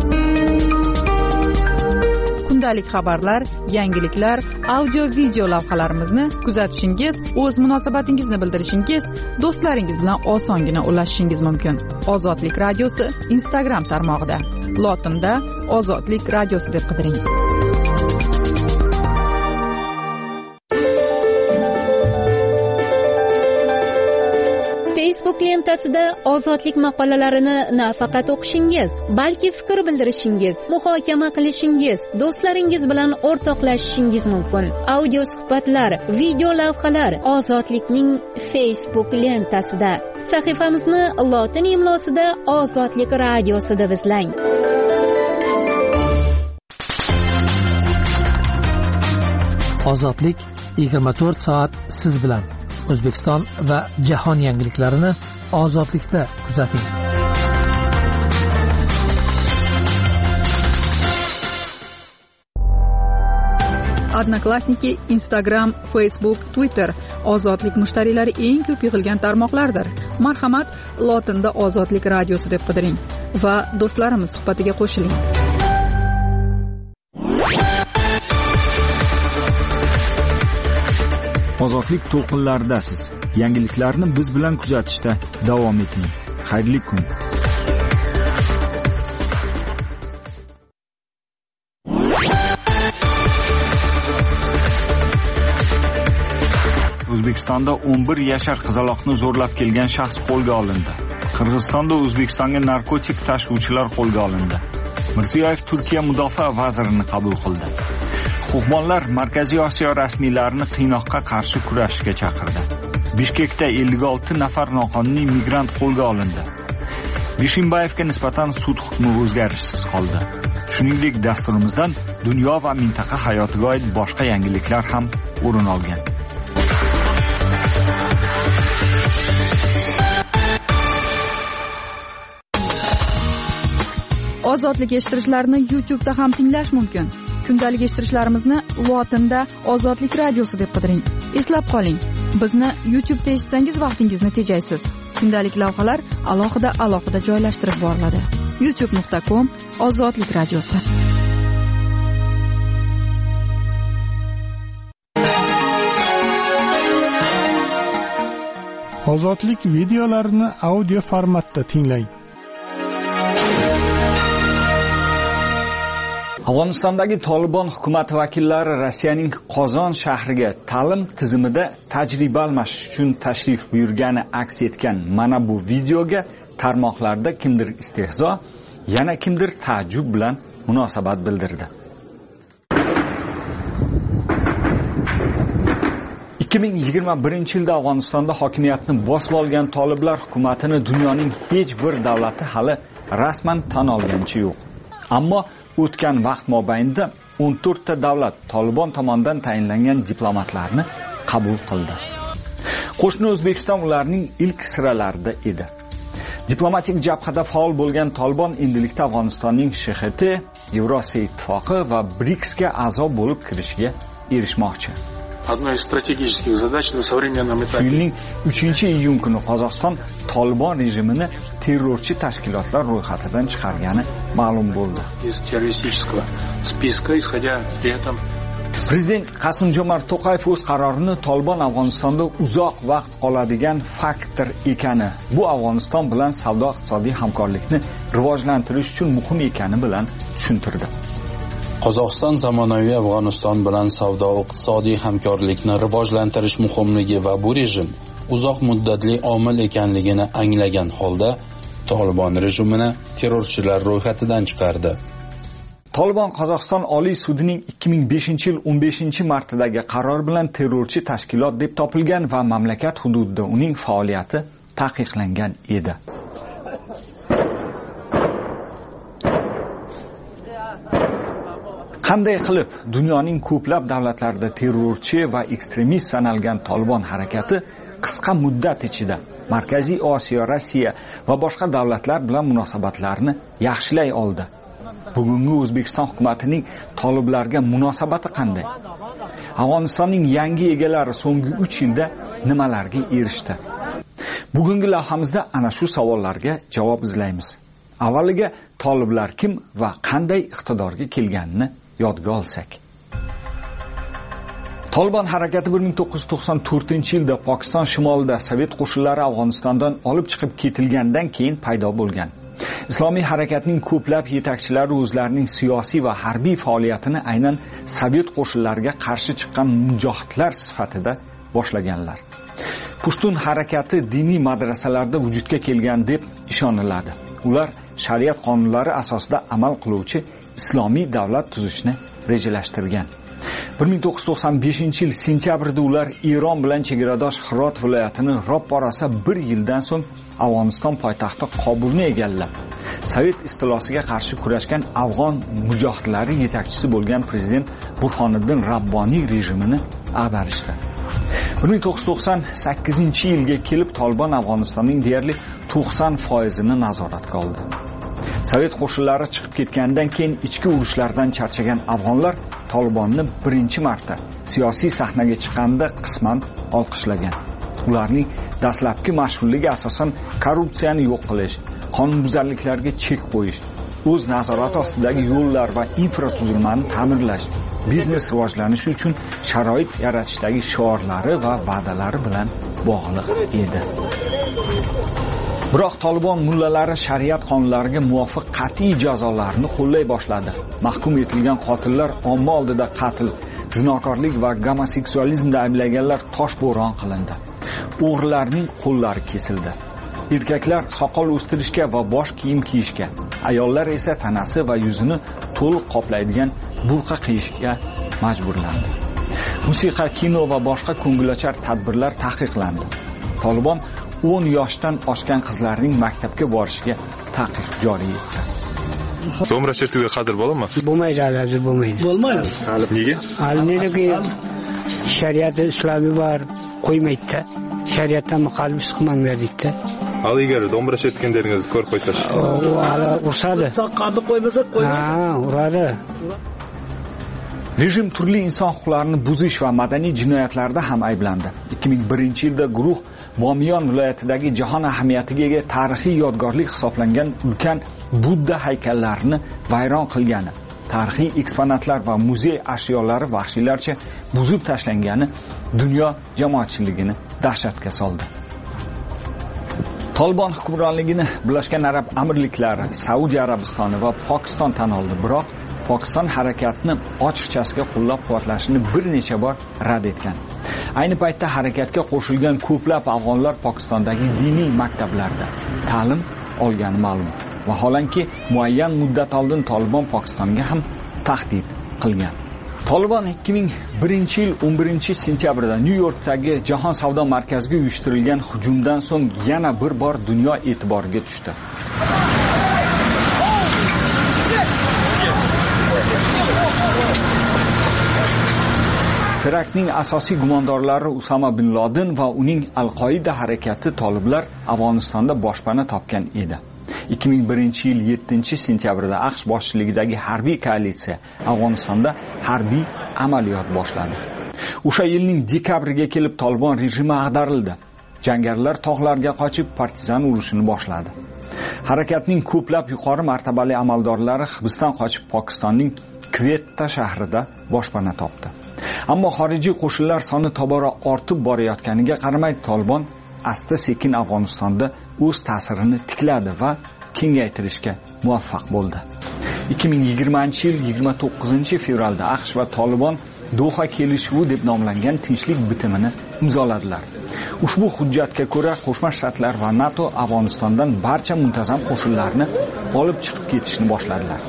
Kundalik xabarlar, yangiliklar, audio-video lavhalarimizni kuzatishingiz, o'z munosabatingizni bildirishingiz, do'stlaringiz bilan osongina ulashishingiz mumkin. Ozodlik radiosi Instagram tarmog'ida. Lotinda Ozodlik radiosi deb qidiring. Facebook lentasida ozodlik maqolalarini nafaqat o'qishingiz, balki fikr bildirishingiz, muhokama qilishingiz, do'stlaringiz bilan o'rtoqlashishingiz mumkin. Audio suhbatlar, video lavhalar Ozodlikning Facebook lentasida. Sahifamizni lotin imlosida Ozodlik radiosida izlang. Ozodlik yigirma to'rt soat siz bilan. O'zbekiston va jahon yangiliklarini ozodlikda kuzating. Odnoklassniki, Instagram, Facebook, Twitter ozodlik mushtariylari eng ko'p yig'ilgan tarmoqlardir. Marhamat, lotinda Ozodlik radiosi deb qidiring va do'stlarimiz suhbatiga qo'shiling. ozodlik to'lqinlaridasiz. Yangiliklarni biz bilan kuzatishda davom eting. Xayrli kun. O'zbekistonda o'n bir yashar qizaloqni zo'rlab kelgan shaxs qo'lga olindi. Qirg'izistonda O'zbekistonga narkotik tashuvchilar qo'lga olindi. Mirziyoyev Turkiya mudofaa vazirini qabul qildi. Huquqbonlar Markaziy Osiyo rasmiylarini qiynoqqa qarshi kurashishga chaqirdi. Bishkekda ellik olti nafar noqonuniy migrant qo'lga olindi. Bishimbayevga nisbatan sud hukmi o'zgarishsiz qoldi. Shuningdek, dasturimizdan dunyo va mintaqa hayotiga oid boshqa yangiliklar ham o'rin olgan. Ozodlik eshittirishlarni YouTube'da ham tinglash mumkin. Kundalik eshittirishlarimizni lotinda Ozodlik radiosi deb qidiring. Eslab qoling, bizni YouTube'da eshitsangiz vaqtingizni tejaysiz. Kundalik lavhalar alohida alohida joylashtirib boriladi. youtube nuqta com Ozodlik radiosi. Ozodlik videolarini audio formatda tinglang. Afg'onistondagi Tolibon hukumati vakillari Rossiyaning Qozon shahriga ta'lim tizimida tajriba almashish uchun tashrif buyurgani aks etgan mana bu videoga tarmoqlarda kimdir istehzo, yana kimdir taajjub bilan munosabat bildirdi. ikki ming yigirma birinchi yilda Afg'onistonda hokimiyatni bosib olgan toliblar hukumatini dunyoning hech bir davlati hali rasman tan olganicha yo'q. Ammo o'tgan vaqt mobaynida o'n to'rtta davlat Tolibon tomonidan tayinlangan diplomatlarni qabul qildi. Qo'shni O'zbekiston ularning ilk siralarida edi. Diplomatik jabhada faol bo'lgan Tolibon endilikda Afg'onistonning Sh X T, Yevrosiyo ittifoqi va BRICS ga a'zo bo'lib kirishiga erishmoqchi. Одной из стратегических задач на современном этапе. Yilning uchinchi iyun kuni Qozog'iston Tolibon rejimini terrorchi tashkilotlar ro'yxatidan chiqargani ma'lum bo'ldi. Из террористического списка, исходя при этом Prezident Qasim-Jomart To'qayev o'z qarorini Tolibon Afg'onistonda uzoq vaqt qoladigan faktor ekani, bu Afg'oniston bilan savdo-iqtisodiy hamkorlikni rivojlantirish uchun muhim ekani bilan tushuntirdi. Qozog'iston zamonaviy Afg'oniston bilan savdo-iqtisodiy hamkorlikni rivojlantirish muhimligi va bu rejim uzoq muddatli omil ekanligini anglagan holda Tolibon rejimini terrorchilar ro'yxatidan chiqardi. Tolibon Qozog'iston Oliy sudining ikki ming beshinchi yil o'n beshinchi martidagi qaror bilan terrorchi tashkilot deb topilgan va mamlakat hududida uning faoliyati taqiqlangan edi. Qanday qilib dunyoning ko'plab davlatlarida terrorchi va ekstremist sanalgan Tolibon harakati qisqa muddat ichida Markaziy Osiyo, Rossiya va boshqa davlatlar bilan munosabatlarni yaxshilay oldi? Bugungi O'zbekiston hukumatining toliblarga munosabati qanday? Afg'onistonning yangi egalari so'nggi uch yilda nimalarga erishdi? Bugungi lavhamizda ana shu savollarga javob izlaymiz. Avvaliga toliblar kim va qanday iqtidorga kelganini yodga olsak. Tolibon harakati bir ming to'qqiz yuz to'qson to'rtinchi yilda Pokiston shimolida Sovet qo'shinlari Afg'onistondan olib chiqib ketilgandan keyin paydo bo'lgan. Islomiy harakatning ko'plab yetakchilari o'zlarining siyosiy va harbiy faoliyatini aynan Sovet qo'shinlariga qarshi chiqqan mujohidlar sifatida boshlaganlar. Pushtun harakati diniy madrasalarda vujudga kelgan deb ishoniladi. Ular shariat qonunlari asosida amal qiluvchi islomiy davlat tuzishni rejalashtirgan. bir ming to'qqiz yuz to'qson beshinchi yil sentyabrda ular Eron bilan chegaradosh Hirot viloyatini ro'ppa rosa bir yildan so'ng Afg'oniston poytaxti Qobulni egallab, Sovet istilosiga qarshi kurashgan afg'on mujohidlari yetakchisi bo'lgan prezident Burhoniddin Rabboniy rejimini ag'darishdi. bir ming to'qqiz yuz to'qson sakkizinchi yilga kelib Tolibon Afg'onistonning deyarli to'qson foizini nazoratga oldi. Sovet qo'shinlari chiqib ketgandan keyin ichki urushlardan charchagan afg'onlar Tolibonni birinchi marta siyosiy sahnaga chiqqanda qisman olqishlagan. Ularning dastlabki mashg'ulligi asosan korrupsiyani yo'q qilish, qonunbuzarliklarga chek qo'yish, o'z nazorati ostidagi yo'llar va infratuzilmani ta'mirlash, biznes rivojlanishi uchun sharoit yaratishdagi shiorlari va va'dalari bilan bog'liq edi. Biroq Tolibon mullalari shariat qonunlariga muvofiq qat'iy jazolarni qo'llay boshladi. Mahkum etilgan qotillar omma oldida qatl, zinokorlik va gomoseksualizmda ayblanganlar toshbo'ron qilindi. O'g'rilarning qo'llari kesildi. Erkaklar soqol o'stirishga va bosh kiyim kiyishga, ayollar esa tanasi va yuzini to'liq qoplaydigan burqa qiyishga majburlandi. Musiqa, kino va boshqa ko'ngilochar tadbirlar taqiqlandi. Tolibon o'n yoshdan oshgan qizlarning maktabga borishiga taqiq joriy etdi. Do'mbra chertuga qadr bo'ladimi? Bo'lmaydi, hozir bo'lmaydi. Bo'lmaydi. Nega? Hali nega shariat islomiy bor, qo'ymaydi. Shariatdan muxolif chiqmanglar deydi. Hali agar do'mbra chertganlaringizni ko'rib qo'ysangiz. U hali ursadi. Qadr qo'ymasak qo'ymaydi. Ha, uradi. Rejim turli inson huquqlarini buzish va madaniy jinoyatlarda ham ayblandi. ikki ming birinchi yilda guruh Bomiyon viloyatidagi jahon ahamiyatiga ega tarixiy yodgorlik hisoblangan ulkan Budda haykallarini vayron qilgani, tarixiy eksponatlar va muzey ashyolari vahshiylarcha buzib tashlangani dunyo jamoatchiligini dahshatga soldi. Tolibon hukmronligini Birlashgan Arab Amirliklari, Saudiya Arabistoni va Pokiston tan oldi, biroq Pokiston harakatni ochiqchasiga qo'llab-quvvatlashini bir necha bor rad etgan. Ayni paytda harakatga qo'shilgan ko'plab afg'onlar Pokistondagi diniy maktablarda ta'lim olgani ma'lum. Vaholanki, muayyan muddat oldin Tolibon Pokistonga ham tahdid qilgan. Tolibon ikki ming birinchi yil o'n birinchi sentyabrda Nyu-Yorkdagi Jahon savdo markaziga uyushtirilgan hujumdan so'ng yana bir bor dunyo e'tiboriga tushdi. Teraktning asosiy gumondorlari Usama bin Laden va uning Al-Qoida harakati toliblar Afg'onistonda boshpana topgan edi. ikki ming birinchi yil yettinchi sentyabrda AQSh boshchiligidagi harbiy koalitsiya Afg'onistonda harbiy amaliyot boshladi. O'sha yilning dekabriga kelib Tolibon rejimi ag'darildi. Jangarilar tog'larga qochib partizan urushini boshladi. Harakatning ko'plab yuqori martabali amaldorlari hibsdan qochib Pokistonning Kvetta shahrida boshpana topdi. Ammo xorijiy qo'shinlar soni tobora ortib borayotganiga qaramay Tolibon asta-sekin Afg'onistonda o'z ta'sirini tikladi va kengaytirishga muvaffaq bo'ldi. ikki ming yigirmanchi yil yigirma to'qqizinchi fevralda AQSh va Tolibon Doha kelishuvi deb nomlangan tinchlik bitimini imzoladilar. Ushbu hujjatga ko'ra Qo'shma Shtatlar va NATO Afg'onistondan barcha muntazam qo'shinlarni olib chiqib ketishni boshladilar.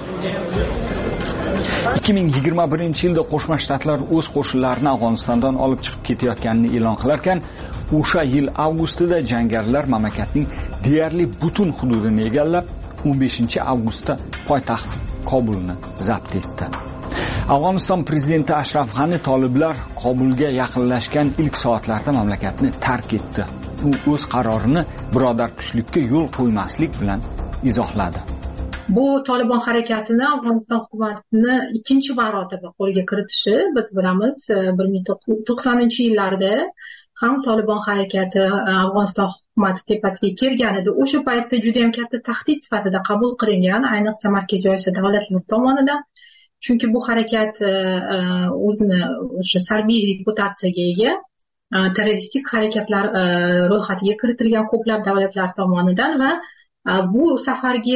ikki ming yigirma birinchi yilda Qo'shma Shtatlar o'z qo'shinlarini Afg'onistondan olib chiqib ketayotganini e'lon qilarkan, o'sha yil avgustida jangarilar mamlakatning deyarli butun hududini egallab, o'n beshinchi avgustda poytaxt Kobulni zabt etdi. Afg'oniston prezidenti Ashraf G'ani toliblar Kobulga yaqinlashgan ilk soatlarda mamlakatni tark etdi. U o'z qarorini birodarkushlikka yo'l qo'ymaslik bilan izohladi. Bu Tolibon harakatini Afg'oniston hukumatini ikkinchi marotaba qo'lga kiritishi biz bilamiz. bir ming to'qqiz yuz to'qsoninchi yillarda ham Tolibon harakati Afg'oniston hukumati tepasiga kelgan edi. O'sha paytda juda ham katta tahdid sifatida qabul qilingan, ayniqsa Markaziy Osiyo davlatlari tomonidan. Chunki bu harakat o'zini o'sha salbiy reputatsiyaga ega, terroristik harakatlar ro'yxatiga kiritilgan ko'plab davlatlar tomonidan va bu safargi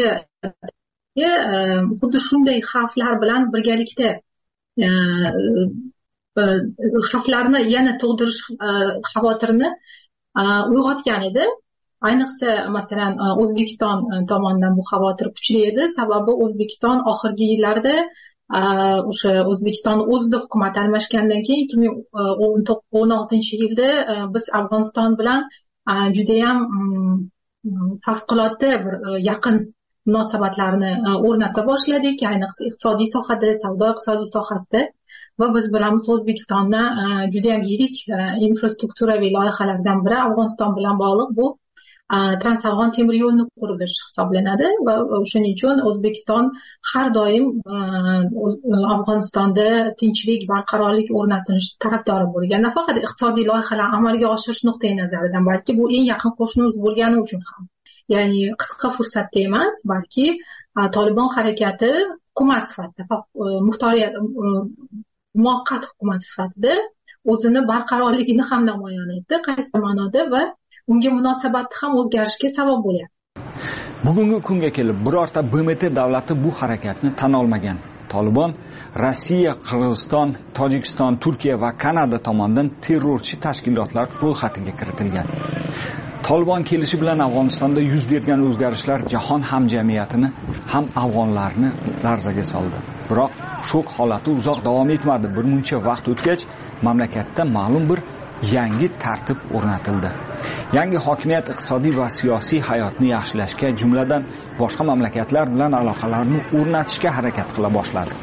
xuddi shunday xavflar bilan birgalikda xavflarni yana tug'dirish xavotirini uyg'otgan edi. Ayniqsa masalan O'zbekiston tomonidan bu xavotir kuchli edi, sababi O'zbekiston oxirgi yillarda o'sha O'zbekiston o'zida hukumat almashgandan keyin ikki ming o'n oltinchi yilda biz Afg'oniston bilan juda ham favqulodda bir yaqin munosabatlarni o'rnata boshladik, ayniqsa iqtisodiy sohada, savdo iqtisodiy sohasida. Va biz bilamiz O'zbekistonda juda ham yirik infrastrukturaviy loyihalardan biri Afg'oniston bilan bog'liq bu Transafg'on temir yo'lini qurilish hisoblanadi va shuning uchun O'zbekiston har doim Afg'onistonda tinchlik, barqarorlik o'rnatish tarafdori bo'lgan. Nafaqat iqtisodiy loyihalar amalga oshirish nuqtai nazaridan, balki bu eng yaqin qo'shnimiz bo'lgani uchun ham. Ya'ni qisqa fursatda emas, balki Tolibon harakati hukumat sifatida, muxtoriyat muvaqqat hukumat sifatida o'zini barqarorligini ham namoyon etdi, qaysi ma'noda, va unga munosabatni ham o'zgarishga sabab bo'lyapti. Bugungi kunga kelib birorta B M T davlati bu harakatni tan olmagan. Tolibon Rossiya, Qirg'iziston, Tojikiston, Turkiya va Kanada tomonidan terrorchi tashkilotlar ro'yxatiga kiritilgan. Tolibon kelishi bilan Afg'onistonda yuz bergan o'zgarishlar jahon hamjamiyatini ham afg'onlarni larzaga soldi. Biroq shok holati uzoq davom etmadi. Bir muncha vaqt o'tgach, mamlakatda ma'lum bir yangi tartib o'rnatildi. Yangi hokimiyat iqtisodiy va siyosiy hayotni yaxshilashga, jumladan boshqa mamlakatlar bilan aloqalarni o'rnatishga harakat qila boshladi.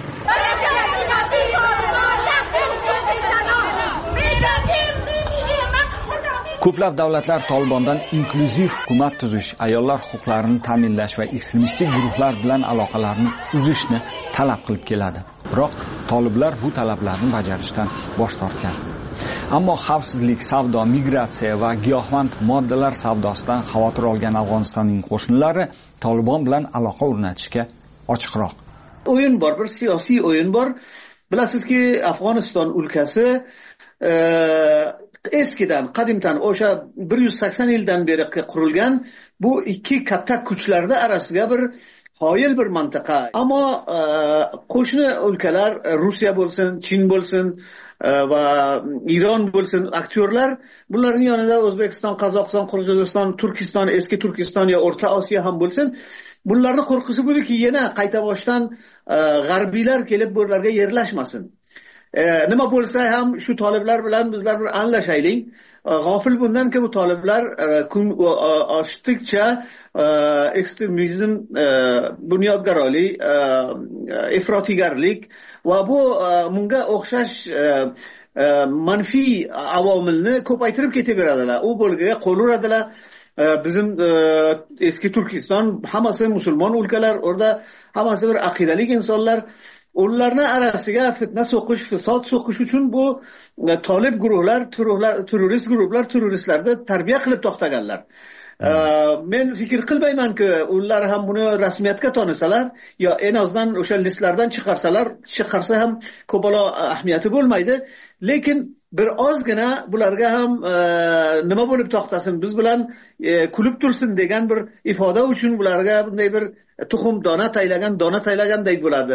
Ko'plab davlatlar Tolibondan inklyuziv hukumat tuzish, ayollar huquqlarini ta'minlash va ekstremistik guruhlar bilan aloqalarni uzishni talab qilib keladi. Biroq toliblar bu talablarni bajarishdan bosh tortgan. Ammo xavfsizlik, savdo, migratsiya va giyohvand moddalar savdosidan xavotir olgan Afg'onistonning qo'shinlari Tolibon bilan aloqa o'rnatishga ochiqroq. O'yin bor, bir siyosiy o'yin bor. Bilasizki, Afg'oniston o'lkasi e, eskidan, qadimdan, o'sha bir yuz sakson yildan beri qurilgan bu ikki katta kuchlarda orasiga bir qoyil bir mantiqa. Ammo e, qo'shni o'lkalar, Rossiya bo'lsin, Chin bo'lsin va Iron bo'lsin, aktyorlar, bularning yonida O'zbekiston, Qozog'iston, Qirg'iziston, Turkiston, eski Turkiston yo O'rta Osiyo ham bo'lsin, bularning qo'rqusi bo'liki yana qayta boshdan g'arbiylar kelib bularga yerlashmasin. E, nima bo'lsa ham shu toliblar bilan bizlar bir anglashaylik. G'ofil bundanki bu toliblar kun oshdikcha ekstremizm, bunyodgarlik, ifrotigarlik va bu bunga o'xshash manfiy avomilni ko'paytirib ketaveradilar. U bo'lgaga qo'l uradilar. Bizim eski Turkiston hammasi musulmon o'lkalar, orada hammasi bir aqidalik insonlar. Ularning arasiga fitna so'qish, fasod so'qish uchun bu tolib guruhlar, terrorist guruhlar, terroristlarni tarbiya qilib to'xtaganlar. Men fikr qilmaymanki, ular ham buni rasmiyatga tonisalar yo en azdan o'sha listlardan chiqarsalar, chiqarsa ham ko'palo ahamiyati bo'lmaydi. Lekin bir ozgina bularga ham e, nima bo'lib to'xtasin, biz bilan e, kulib tursin degan bir ifoda uchun bularga bunday bir tuxum dona taylagan, dona taylagandek bo'ladi.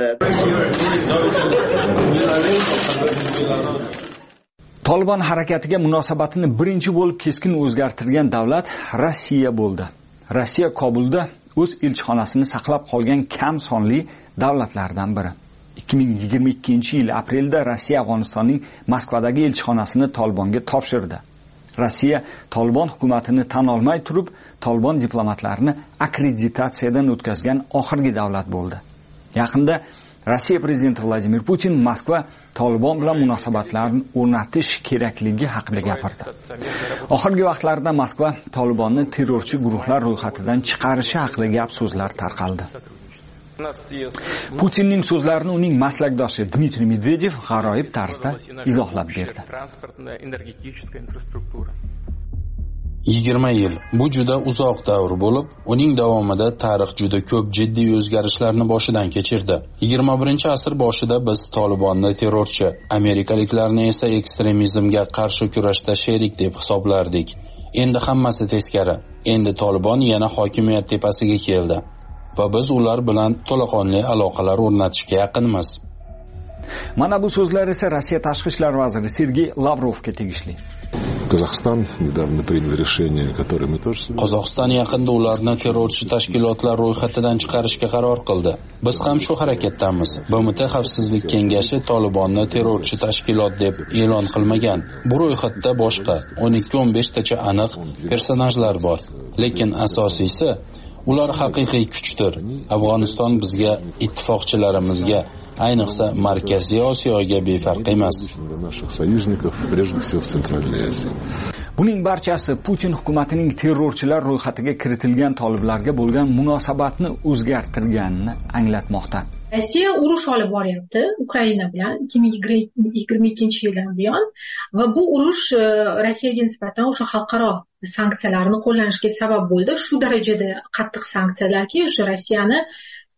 Tolibon harakatiga munosabatini birinchi bo'lib keskin o'zgartirgan davlat Rossiya bo'ldi. Rossiya Kobulda o'z elchixonasini saqlab qolgan kam sonli davlatlardan biri. ikki ming yigirma ikkinchi yil aprelda Rossiya Afg'onistonning Moskvadagi elchixonasini Tolibonga topshirdi. Rossiya Tolibon hukumatini tan olmay turib, Tolibon diplomatlarini akkreditatsiyadan o'tkazgan oxirgi davlat bo'ldi. Yaqinda Rossiya prezidenti Vladimir Putin Moskva Tolibon bilan munosabatlarni o'rnatish kerakligi haqida gapirdi. Oxirgi vaqtlarda Moskva Tolibonni terrorchi guruhlar ro'yxatidan chiqarishi haqida gap so'zlar tarqaldi. Putinning so'zlarini uning maslakdoshi Dmitriy Medvedev g'aroyib tarzda izohlab berdi. yigirma yil bu juda uzoq davr bo'lib, uning davomida tarix juda ko'p jiddiy o'zgarishlarni boshidan kechirdi. yigirma birinchi asr boshida biz Tolibonni terrorchi, amerikaliklarni esa ekstremizmga qarshi kurashda sherik deb hisoblardik. Endi hammasi teskari. Endi Tolibon yana hokimiyat tepasiga keldi va biz ular bilan to'laqonli aloqalar o'rnatishga yaqinmiz. Mana bu so'zlar esa Rossiya tashqi ishlar vaziri Sergey Lavrovga tegishli. Qozog'iston недавно принял решение, которое мы тоже Qozog'iston yaqinda ularni terrorchi tashkilotlar ro'yxatidan chiqarishga qaror qildi. Biz ham shu harakatdamiz. B M T Xavfsizlik kengashi Tolibonni terrorchi tashkilot deb e'lon qilmagan. Bu ro'yxatda boshqa o'n ikki o'n besh tacha aniq personajlar bor. Lekin asosiysi ular haqiqiy kuchdir. Afg'oniston bizga, ittifoqchilarimizga, ayniqsa Markaziy Osiyoga befarq emas. Buning barchasi Putin hukumatining terrorchilar ro'yxatiga kiritilgan toliblarga bo'lgan munosabatni o'zgartirganini anglatmoqda. Rossiya urush olib boryapti Ukraina bilan ikki ming yigirma ikkinchi yildan buyon va bu urush Rossiyaga nisbatan o'sha xalqaro sanksiyalarni qo'llanishga sabab bo'ldi. Shu darajada qattiq sanksiyalarki, o'sha Rossiyani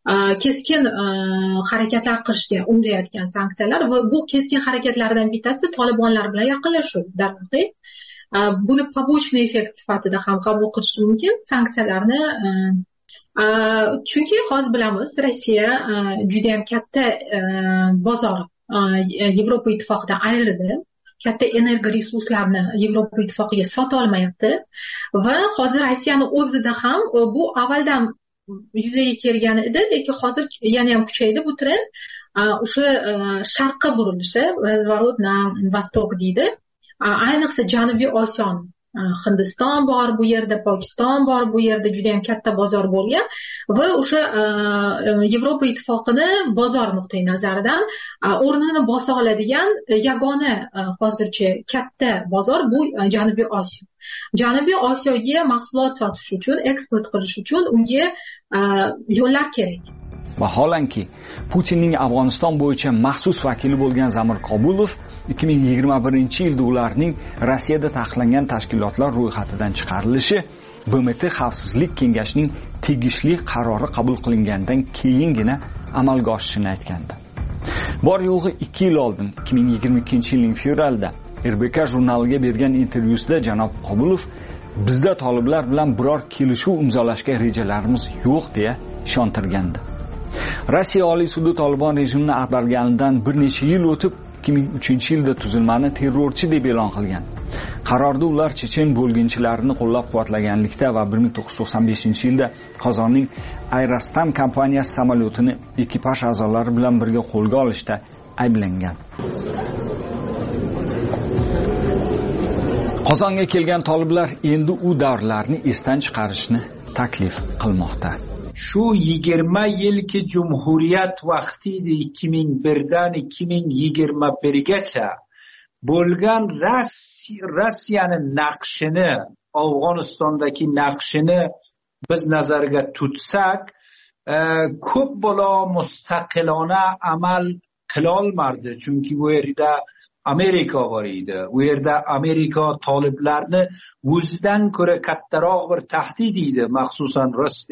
keskin harakatlar qilishga undayotgan sanksiyalar va bu keskin harakatlardan bittasi Tolibonlar bilan yaqinlashuv. Darhaqiqat buni побочный effekt sifatida ham qabul qilish mumkin sanksiyalarni. Chunki hozir bilamiz, Rossiya juda ham katta bozor Yevropa ittifoqidan ayrildi. Katta energiya resurslarni Yevropa ittifoqiga sota olmayapti va hozir Rossiyani o'zida ham bu avvaldan yuzaga kelgan edi, lekin hozir yana ham kuchaydi bu trend. O'sha sharqqa burilishi, разворот на восток deydi. Ayniqsa Janubiy Osiyo, Hindiston bor bu yerda, Pokiston bor bu yerda, juda ham katta bozor bo'lgan va o'sha Yevropa ittifoqini bozor nuqtai nazaridan o'rnini bosa oladigan yagona hozircha katta bozor bu Janubiy Osiyo. Janubiy Osiyoga mahsulot sotish uchun, eksport qilish uchun unga yo'llar kerak. Vaholanki Putinning Afg'oniston bo'yicha maxsus vakili bo'lgan Zamir Qobulov ikki ming yigirma birinchi yilda ularning Rossiyada taqiqlangan tashkilotlar ro'yxatidan chiqarilishi B M T Xavfsizlik kengashining tegishli qarori qabul qilingandan keyingina amalga oshishini aytgandi. Bor yo'g'i ikki yil oldin ikki ming yigirma ikkinchi yilning fevralida R B K jurnaliga bergan intervyusida janob Qobulov bizda toliblar bilan biror kelishuv imzolashga rejalarimiz yo'q deya ishontirgandi. Rossiya Oliy sudi Tolibon rejimini ag'darganidan bir necha yil o'tib ikki ming uchinchi yilda tuzilmani terrorchi deb e'lon qilgan. Qarorda ular chechen bo'lginchilarini qo'llab-quvvatlaganlikda va bir ming to'qqiz yuz to'qson beshinchi yilda Qozonning Aerostam kompaniyasi samolyotini ekipaj a'zolari bilan birga qo'lga olishda ayblangan. Qozonga kelgan toliblar endi u davrlarni esdan chiqarishni taklif qilmoqda. Shu yigirma yilki Cumhuriyet vaqtida ikki ming birdan ikki ming yigirma birgacha bo'lgan Rossiyaning naqshini, Afg'onistondagi naqshini biz nazarga tutsak, ko'p bo'la mustaqilona amal qila olmadi. Chunki bu yerda Amerika bor edi. U yerda Amerika toliblarni o'zidan ko'ra kattaroq bir tahdid edi, maxsusan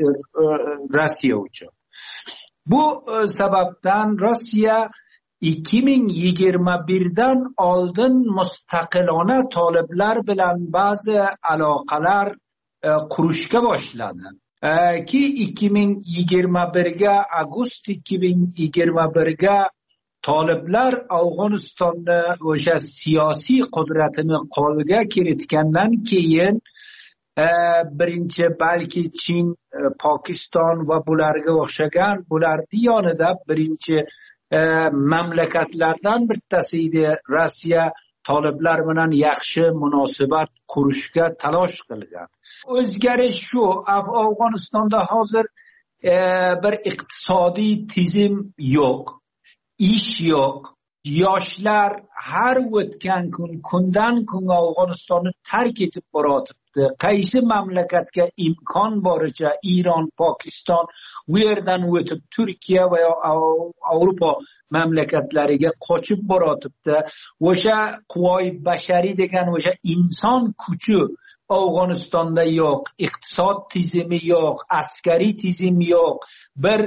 Rossiya uchun. Bu sababdan Rossiya ikki ming yigirma birdan oldin mustaqilona toliblar bilan ba'zi aloqalar qurishga boshladi. Ki ikki ming yigirma birga avgust ikki ming yigirma birga toliblar Afg'onistonni o'sha siyosiy qudratini qo'lga kiritgandan keyin birinchi balki Chin, Pokiston va bularga o'xshagan bularning yonida birinchi mamlakatlardan bittasi edi. Rossiya toliblar bilan yaxshi munosabat qurishga talosh qilgan. O'zgarish shu, Afg'onistonda hozir bir iqtisodiy tizim yo'q. Ish yo'q. Yoshlar har o'tgan kun kundan kunga Afg'onistonni tark etib boryapti. Qaysi mamlakatga imkon boricha Iron, Pokiston, u yerdan o'tib Turkiya va Avrupa mamlakatlariga qochib boryapti. O'sha quvvoy bashariy degan o'sha inson kuchi Afg'onistonda yo'q, iqtisod tizimi yo'q, askariy tizim yo'q. Bir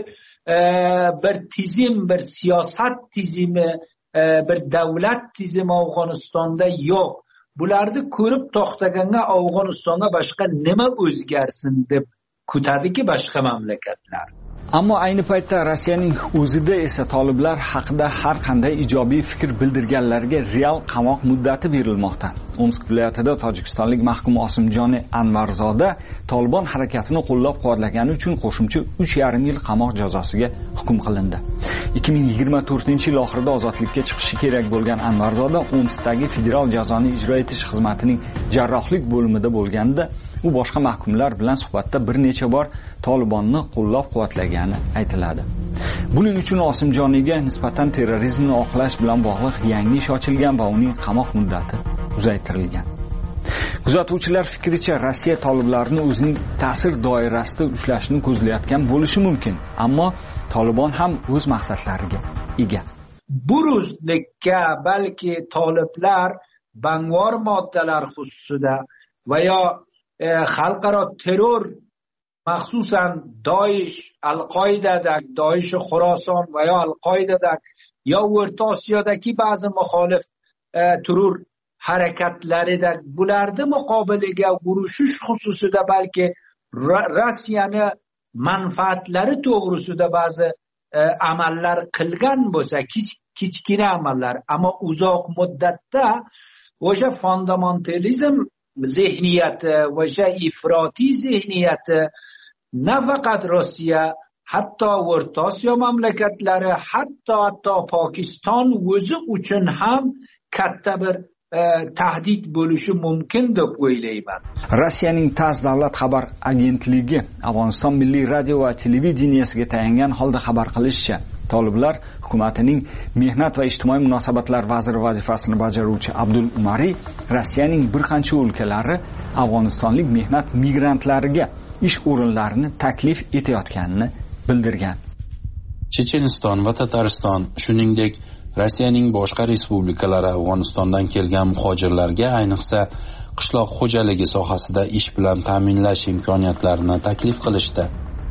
bir tizim, bir siyosat tizimi, bir davlat tizimi Afg'onistonda yo'q. Bularni ko'rib to'xtaganda Afg'onistonga boshqa nima o'zgarsin deb kutadiki boshqa mamlakatlar. Ammo ayni paytda Rossiyaning o'zida esa toliblar haqida har qanday ijobiy fikr bildirganlarga real qamoq muddati berilmoqda. Omsk viloyatida tojikistonlik mahkum Osimjon Anvarzoda Tolibon harakatini qo'llab-quvvatlagani uchun qo'shimcha uch yarim yil qamoq jazosiga hukm qilindi. ikki ming yigirma to'rtinchi yil oxirida ozodlikka chiqishi kerak bo'lgan Anvarzoda Omskdagi federal jazoni ijro etish xizmatining jarrohlik bo'limida bo'lganda u boshqa mahkumlar bilan suhbatda bir necha bor Tolibonni qo'llab-quvvatlagani aytiladi. Buning uchun Osimjoniga nisbatan terrorizmni oqlash bilan bog'liq yangi ish ochilgan va uning qamoq muddati uzaytirilgan. Kuzatuvchilar fikricha Rossiya toliblarni o'zining ta'sir doirasida ushlashni ko'zlayotgan bo'lishi mumkin, ammo Tolibon ham o'z maqsadlariga ega. Buruzlikka balki toliblar bangvor moddalar xususida va yo xalqaro terror maxsusan doish al-qoidadak doish xuroson va yo al-qoidadak yo o'rta osiyodagi ba'zi muxolif e, turur harakatlarida bularni muqobiliga urushish xususida balki Rossiyani manfaatlari to'g'risida ba'zi e, amallar qilgan bo'lsa, kichkina amallar, ammo uzoq muddatda o'sha fundamentalizm zehniyati, o'sha ifrotiy zehniyati nafaqat Rossiya, hatto O'rta Osiyo mamlakatlari, hatto hatto Pokiston o'zi uchun ham katta bir e, tahdid bo'lishi mumkin deb o'ylayman. Rossiyaning TASS davlat xabar agentligi Afg'oniston milliy radio va televideniyasiga tayangan holda xabar qilishicha, toliblar hukumatining mehnat va ijtimoiy munosabatlar vaziri vazifasini bajaruvchi Abdul Umari Rossiyaning bir qancha o'lkalari afg'onistonlik mehnat migrantlariga ish o'rinlarini taklif etayotganini bildirgan. Checheniston va Tatariston, shuningdek Rossiyaning boshqa respublikalari Afg'onistondan kelgan muhojirlarga ayniqsa qishloq xo'jaligi sohasida ish bilan ta'minlash imkoniyatlarini taklif qilishdi.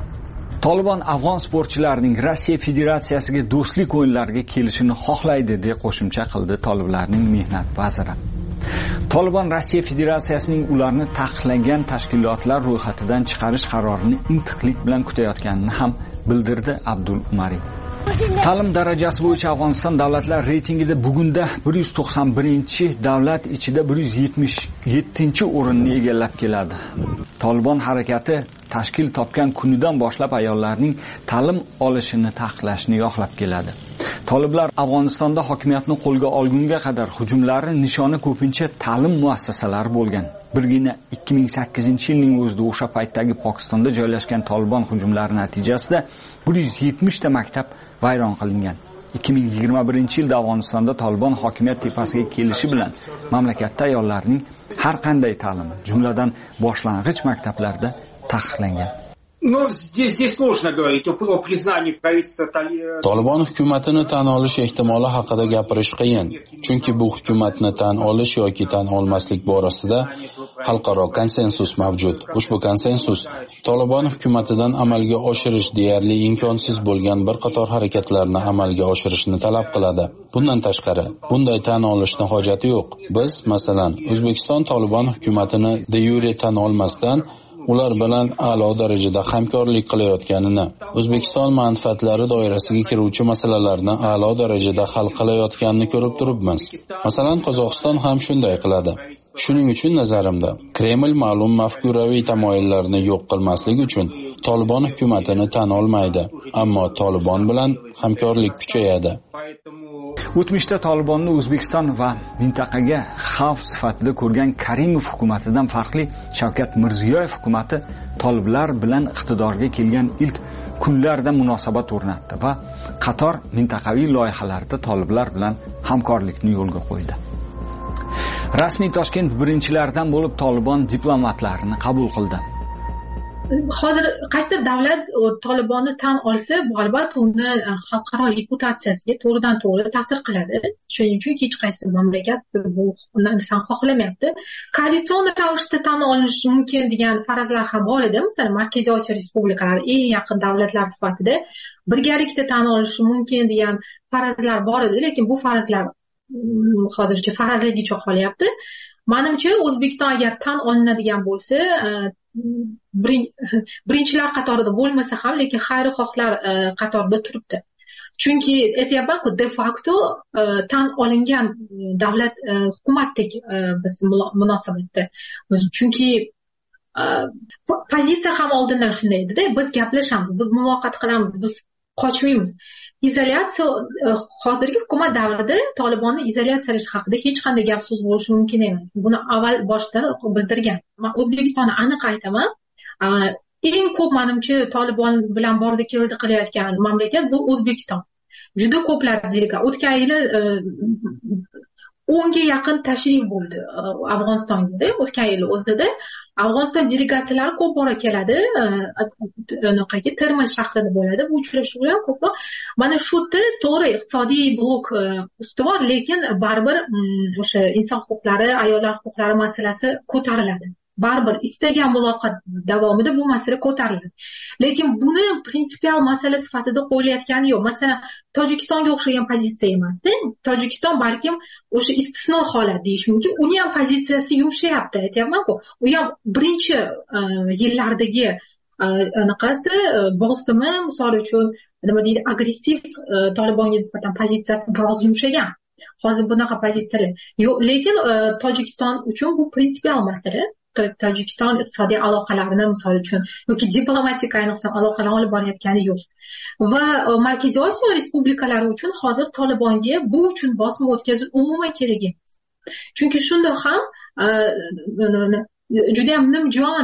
Tolibon afg'on sportchilarining Rossiya Federatsiyasiga do'stlik o'yinlariga kelishini xohlaydi deb qo'shimcha qildi toliblarning mehnat vaziri. Tolibon Rossiya Federatsiyasining ularni taqiqlangan tashkilotlar ro'yxatidan chiqarish qarorini intiqlik bilan kutayotganini ham bildirdi Abdul Umari. Ta'lim darajasi bo'yicha Afg'oniston davlatlar reytingida bugunda bir yuz to'qson birinchi davlat ichida bir yuz yetmish yettinchi o'rinni egallab keladi. Tolibon harakati tashkil topgan kunidan boshlab ayollarning ta'lim olishini taqiqlashni yoqlab keladi. Toliblar Afg'onistonda hokimiyatni qo'lga olgunga qadar hujumlari nishoni ko'pincha ta'lim muassasalari bo'lgan. Birgina ikki ming sakkizinchi yilning o'zida o'sha paytdagi Pokistonda joylashgan Tolibon hujumlari natijasida bir yuz yetmish ta maktab vayron qilingan. ikki ming yigirma birinchi yilda Afg'onistonda Tolibon hokimiyat tepasiga kelishi bilan mamlakatda ayollarning har qanday ta'limi, jumladan boshlang'ich maktablarda taqiqlangan. Но здесь, здесь сложно говорить о, о признании правительства Tolibon hukumatini tan olish ehtimoli haqida gapirish qiyin, chunki bu hukumatni tan olish yoki tan olmaslik borasida xalqaro konsensus mavjud. Ushbu konsensus Tolibon hukumatidan amalga oshirish deyarli imkonsiz bo'lgan bir qator harakatlarni amalga oshirishni talab qiladi. Bundan tashqari, bunday tan olishni hojati yo'q. Biz, masalan, O'zbekiston Tolibon hukumatini de yure tan olmasdan ular bilan a'lo darajada hamkorlik qilayotganini, O'zbekiston manfaatlari doirasiga kiruvchi masalalarni a'lo darajada hal qilayotganini ko'rib turibmiz. Masalan, Qozog'iston ham shunday qiladi. Shuning uchun nazarimda, Kreml ma'lum mafkuraviy tamoyillarni yo'q qilmaslik uchun Tolibon hukumatini tan olmaydi, ammo Tolibon bilan hamkorlik kuchayadi. O'tmishda Tolibonni O'zbekiston va mintaqaga xavf sifatida ko'rgan Karimov hukumatidan farqli Shavkat Mirziyoyev hukumati toliblar bilan iqtidorga kelgan ilk kunlarda munosabat o'rnatdi va qator mintaqaviy loyihalarda toliblar bilan hamkorlikni yo'lga qo'ydi. Rasmiy Toshkent birinchilaridan bo'lib Tolibon diplomatlarini qabul qildi. Hozir qaysidir davlat Tolibonni tan olsa, albatta uni xalqaro reputatsiyasiga to'g'ridan to'g'ri ta'sir qiladi. Shuning uchun hech qaysi mamlakat bu narsani xohlamayapti. Koalitsion ravishda tan olinishi mumkin degan farazlar ham bor edi. Masalan, Markaziy Osiyo respublikalari eng yaqin davlatlar sifatida birgalikda tan olishi mumkin degan farazlar bor edi, lekin bu farazlar hozircha farazligicha qolyapti. Menimcha, O'zbekiston agar tan olinadigan bo'lsa, birinchilar qatorida bo'lmasa ham, lekin xayrixohlar qatorida turibdi. Chunki aytyapman-ku, de facto tan olingan davlat hukumatdek biz munosabatda. Chunki pozitsiya ham oldindan shunday edi-da, biz gaplashamiz, biz muloqot qilamiz, biz qochmaymiz. Izolyatsiya hozirgi hukumat davrida Tolibonni izolyatsiyalash haqida hech qanday gap so'z bo'lishi mumkin emas. Buni avval boshdan bildirgan. Men O'zbekistonni aniq aytaman, eng ko'p menimcha Tolibon bilan bordi keldi qilayotgan mamlakat bu O'zbekiston. Juda ko'plar delegatsiya o'tgan yili o'nga yaqin tashrif bo'ldi Afg'onistonga. O'tgan yil o'zida Afg'oniston delegatsiyalari ko'p bora keladi, anaqaga Termiz shahrida bo'ladi. Bu uchrashuvlar ko'proq mana shu yerda to'g'ri iqtisodiy blok ustuvor, lekin baribir o'sha inson huquqlari, ayollar huquqlari masalasi ko'tariladi. baribir istagan muloqot davomida bu masala ko'tariladi. Lekin buni prinsipial masala sifatida qo'yilayotgani yo'q. Masalan, Tojikistonga o'xshagan pozitsiya emas-da. Tojikiston balkim o'sha istisno holat deyish mumkin. Uni ham pozitsiyasi yumshayapti, aytyapman-ku. U ham birinchi yillardagi anaqasi bosimi, misol uchun nima deydi, agressiv Tolibonga nisbatan pozitsiyasi biroz yumshagan. Hozir bunaqa pozitsiyalar yo'q, lekin Tojikiston uchun bu prinsipial masala. Tojikiston iqtisodiy aloqalarini misol uchun yoki diplomatik ayniqsa aloqalar olib borayotgani yo'q. Va Markaziy Osiyo respublikalari uchun hozir Tolibonga bu uchun bosim o'tkazish umuman kerak emas. Chunki shunda ham juda ham nimjon,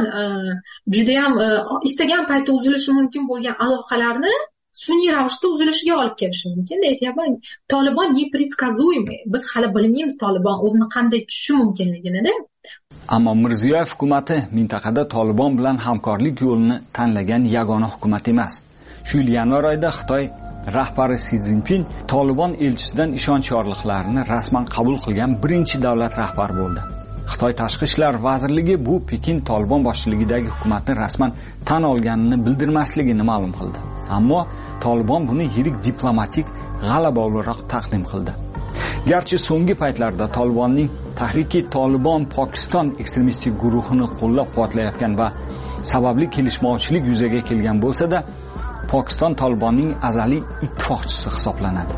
juda ham istagan paytda uzilishi mumkin bo'lgan aloqalarni sun'iy ravishda uzilishiga olib kelishi mumkin. Aytyapman, Tolibon непредсказуемый. Biz hali bilmaymiz Tolibon o'zini qanday tutishi mumkinligini-da. Ammo Mirziyoyev hukumati mintaqada Tolibon bilan hamkorlik yo'lini tanlagan yagona hukumat emas. Shu yil yanvar oyida Xitoy rahbari Si Szinpin Tolibon elchisidan ishonch yorliqlarini rasman qabul qilgan birinchi davlat rahbari bo'ldi. Xitoy Tashqi ishlar vazirligi bu Pekin Tolibon boshchiligidagi hukumatni rasman tan olganini bildirmasligini ma'lum qildi. Ammo Tolibon buni yirik diplomatik g'alaba o'laroq taqdim qildi. Garchi so'nggi paytlarda Tolibonning Tahriki Tolibon Pokiston ekstremistik guruhini qo'llab-quvvatlayotgan va sababli kelishmovchilik yuzaga kelgan bo'lsa-da, Pokiston Tolibonning azaliy ittifoqchisi hisoblanadi.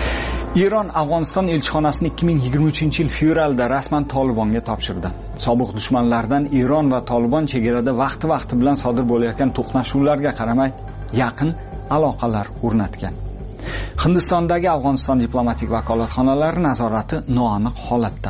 Eron Afg'oniston elchixonasini ikki ming yigirma uchinchi yil fevralda rasman Tolibonga topshirdi. Sobiq dushmanlardan Eron va Tolibon chegarada vaqti-vaqti bilan sodir bo'layotgan to'qnashuvlarga qaramay yaqin aloqalar o'rnatgan. Hindistondagi Afg'oniston diplomatik vakolatxonalari nazorati noaniq holatda.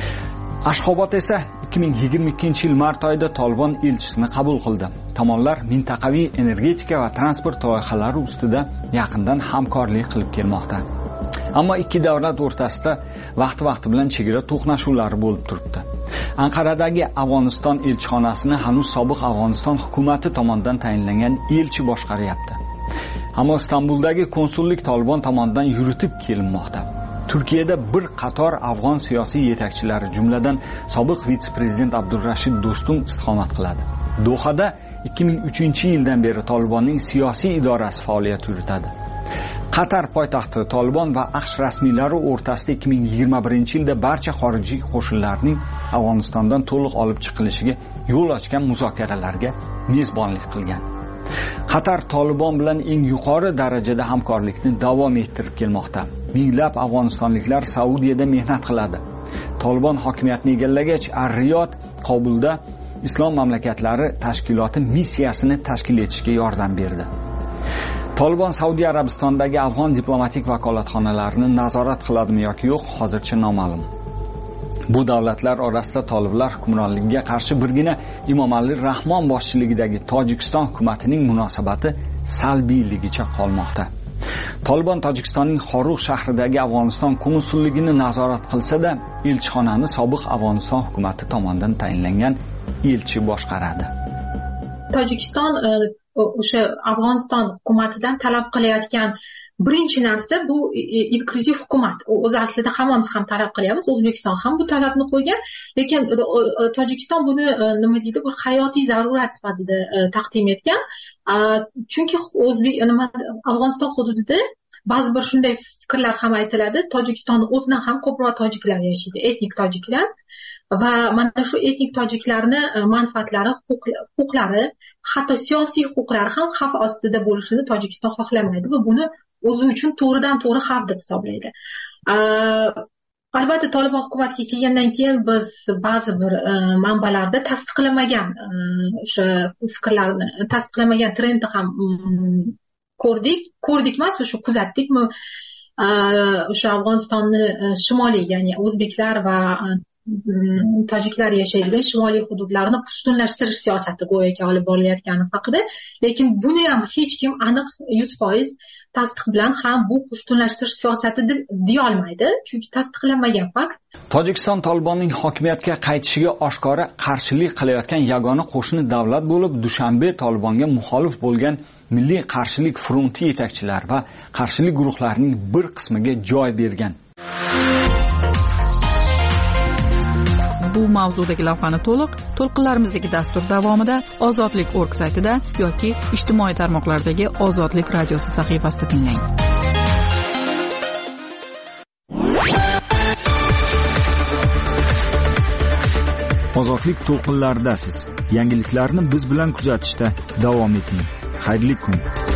Ashxobod esa ikki ming yigirma ikkinchi yil mart oyida Tolibon elchisini qabul qildi. Tomonlar mintaqaviy energetika va transport loyihalari ustida yaqindan hamkorlik qilib kelmoqda. Ammo ikki davlat o'rtasida vaqti-vaqti bilan chegara to'qnashuvlari bo'lib turibdi. Anqaradagi Afg'oniston elchixonasini hanuz sobiq Afg'oniston hukumati tomonidan tayinlangan elchi boshqaryapti. Ammo Istanbuldagi konsullik Tolibon tomonidan yuritib kelinmoqda. Turkiyada bir qator afg'on siyosiy yetakchilari, jumladan sobiq vitse-prezident Abdurrashid Do'stum istiqomat qiladi. Dohada ikki ming uchinchi yildan beri Tolibonning siyosiy idorasi faoliyat yuritadi. Qatar poytaxti Tolibon va AQSh rasmiylari o'rtasida ikki ming yigirma birinchi yilda barcha xorijiy qo'shinlarning Afg'onistondan to'liq olib chiqilishiga yo'l ochgan muzokaralarga mezbonlik qilgan. Qatar Tolibon bilan eng yuqori darajada hamkorlikni davom ettirib kelmoqda. Minglab afg'onistonliklar Saudiyada mehnat qiladi. Tolibon hokimiyatni egallagach, Ar-Riyod Kobulda Islom mamlakatlari tashkiloti missiyasini tashkil etishga yordam berdi. Tolibon Saudiya Arabistondagi afg'on diplomatik vakolatxonalarini nazorat qiladimi yoki yo'q, hozircha noma'lum. Bu davlatlar orasida toliblar hukmronligiga qarshi birgina Imomali Rahmon boshchiligidagi Tojikiston hukumatining munosabati salbiyligicha qolmoqda. Tolibon Tojikistonning Xoruq shahridagi Afg'oniston konsulligini nazorat qilsa-da, elchixonani sobiq Afg'oniston hukumati tomonidan tayinlangan elchi boshqaradi. Tojikiston o'sha Afg'oniston hukumatidan talab qilayotgan birinchi narsa bu inklyuziv hukumat. O'zi aslida hammamiz ham talab qilyapmiz, O'zbekiston ham bu talabni qo'ygan, lekin Tojikiston buni nima deydi, bir hayotiy zarurat sifatida taqdim etgan. Chunki O'zbek nima Afg'oniston hududida ba'zi bir shunday fikrlar ham aytiladi. Tojikistonning o'zidan ham ko'proq tojiklar yashaydi, etnik tojiklar. Va mana shu etnik tojiklarni manfaatlari, huquqlari, hatto siyosiy huquqlari ham xavf ostida bo'lishini Tojikiston xohlamaydi va buni o'zi uchun to'g'ridan to'g'ri xavf deb hisoblaydi. Albatta, Tolibon hukumatiga kelgandan keyin biz ba'zi bir manbalarda tasdiqlamagan o'sha fikrlarni, tasdiqlamagan trendni ham ko'rdik, ko'rdik emas, o'sha kuzatdikmi? O'sha Afg'onistonni shimoliy, ya'ni o'zbeklar va tojiklar yashaydigan shimoliy hududlarni pushtunlashtirish siyosati go'yoki olib borilayotgani haqida, lekin buni ham hech kim aniq yuz foiz tasdiq bilan ham bu pushtunlashtirish siyosati deb deya olmaydi, chunki tasdiqlanmagan fakt. Tojikiston Tolibonning hokimiyatga qaytishiga oshkora qarshilik qilayotgan yagona qo'shni davlat bo'lib, Dushanbe Tolibonga muxolif bo'lgan Milliy qarshilik fronti yetakchilari va qarshilik guruhlarining bir qismiga joy bergan. bu mavzudagi lavhani to'liq to'lqinlarimizdagi dastur davomida ozodlik точка org saytida yoki ijtimoiy tarmoqlardagi Ozodlik radiosi sahifasida tinglang. Ozodlik to'lqinlaridasiz. Yangiliklarni biz bilan kuzatishda davom eting. Xayrli kun.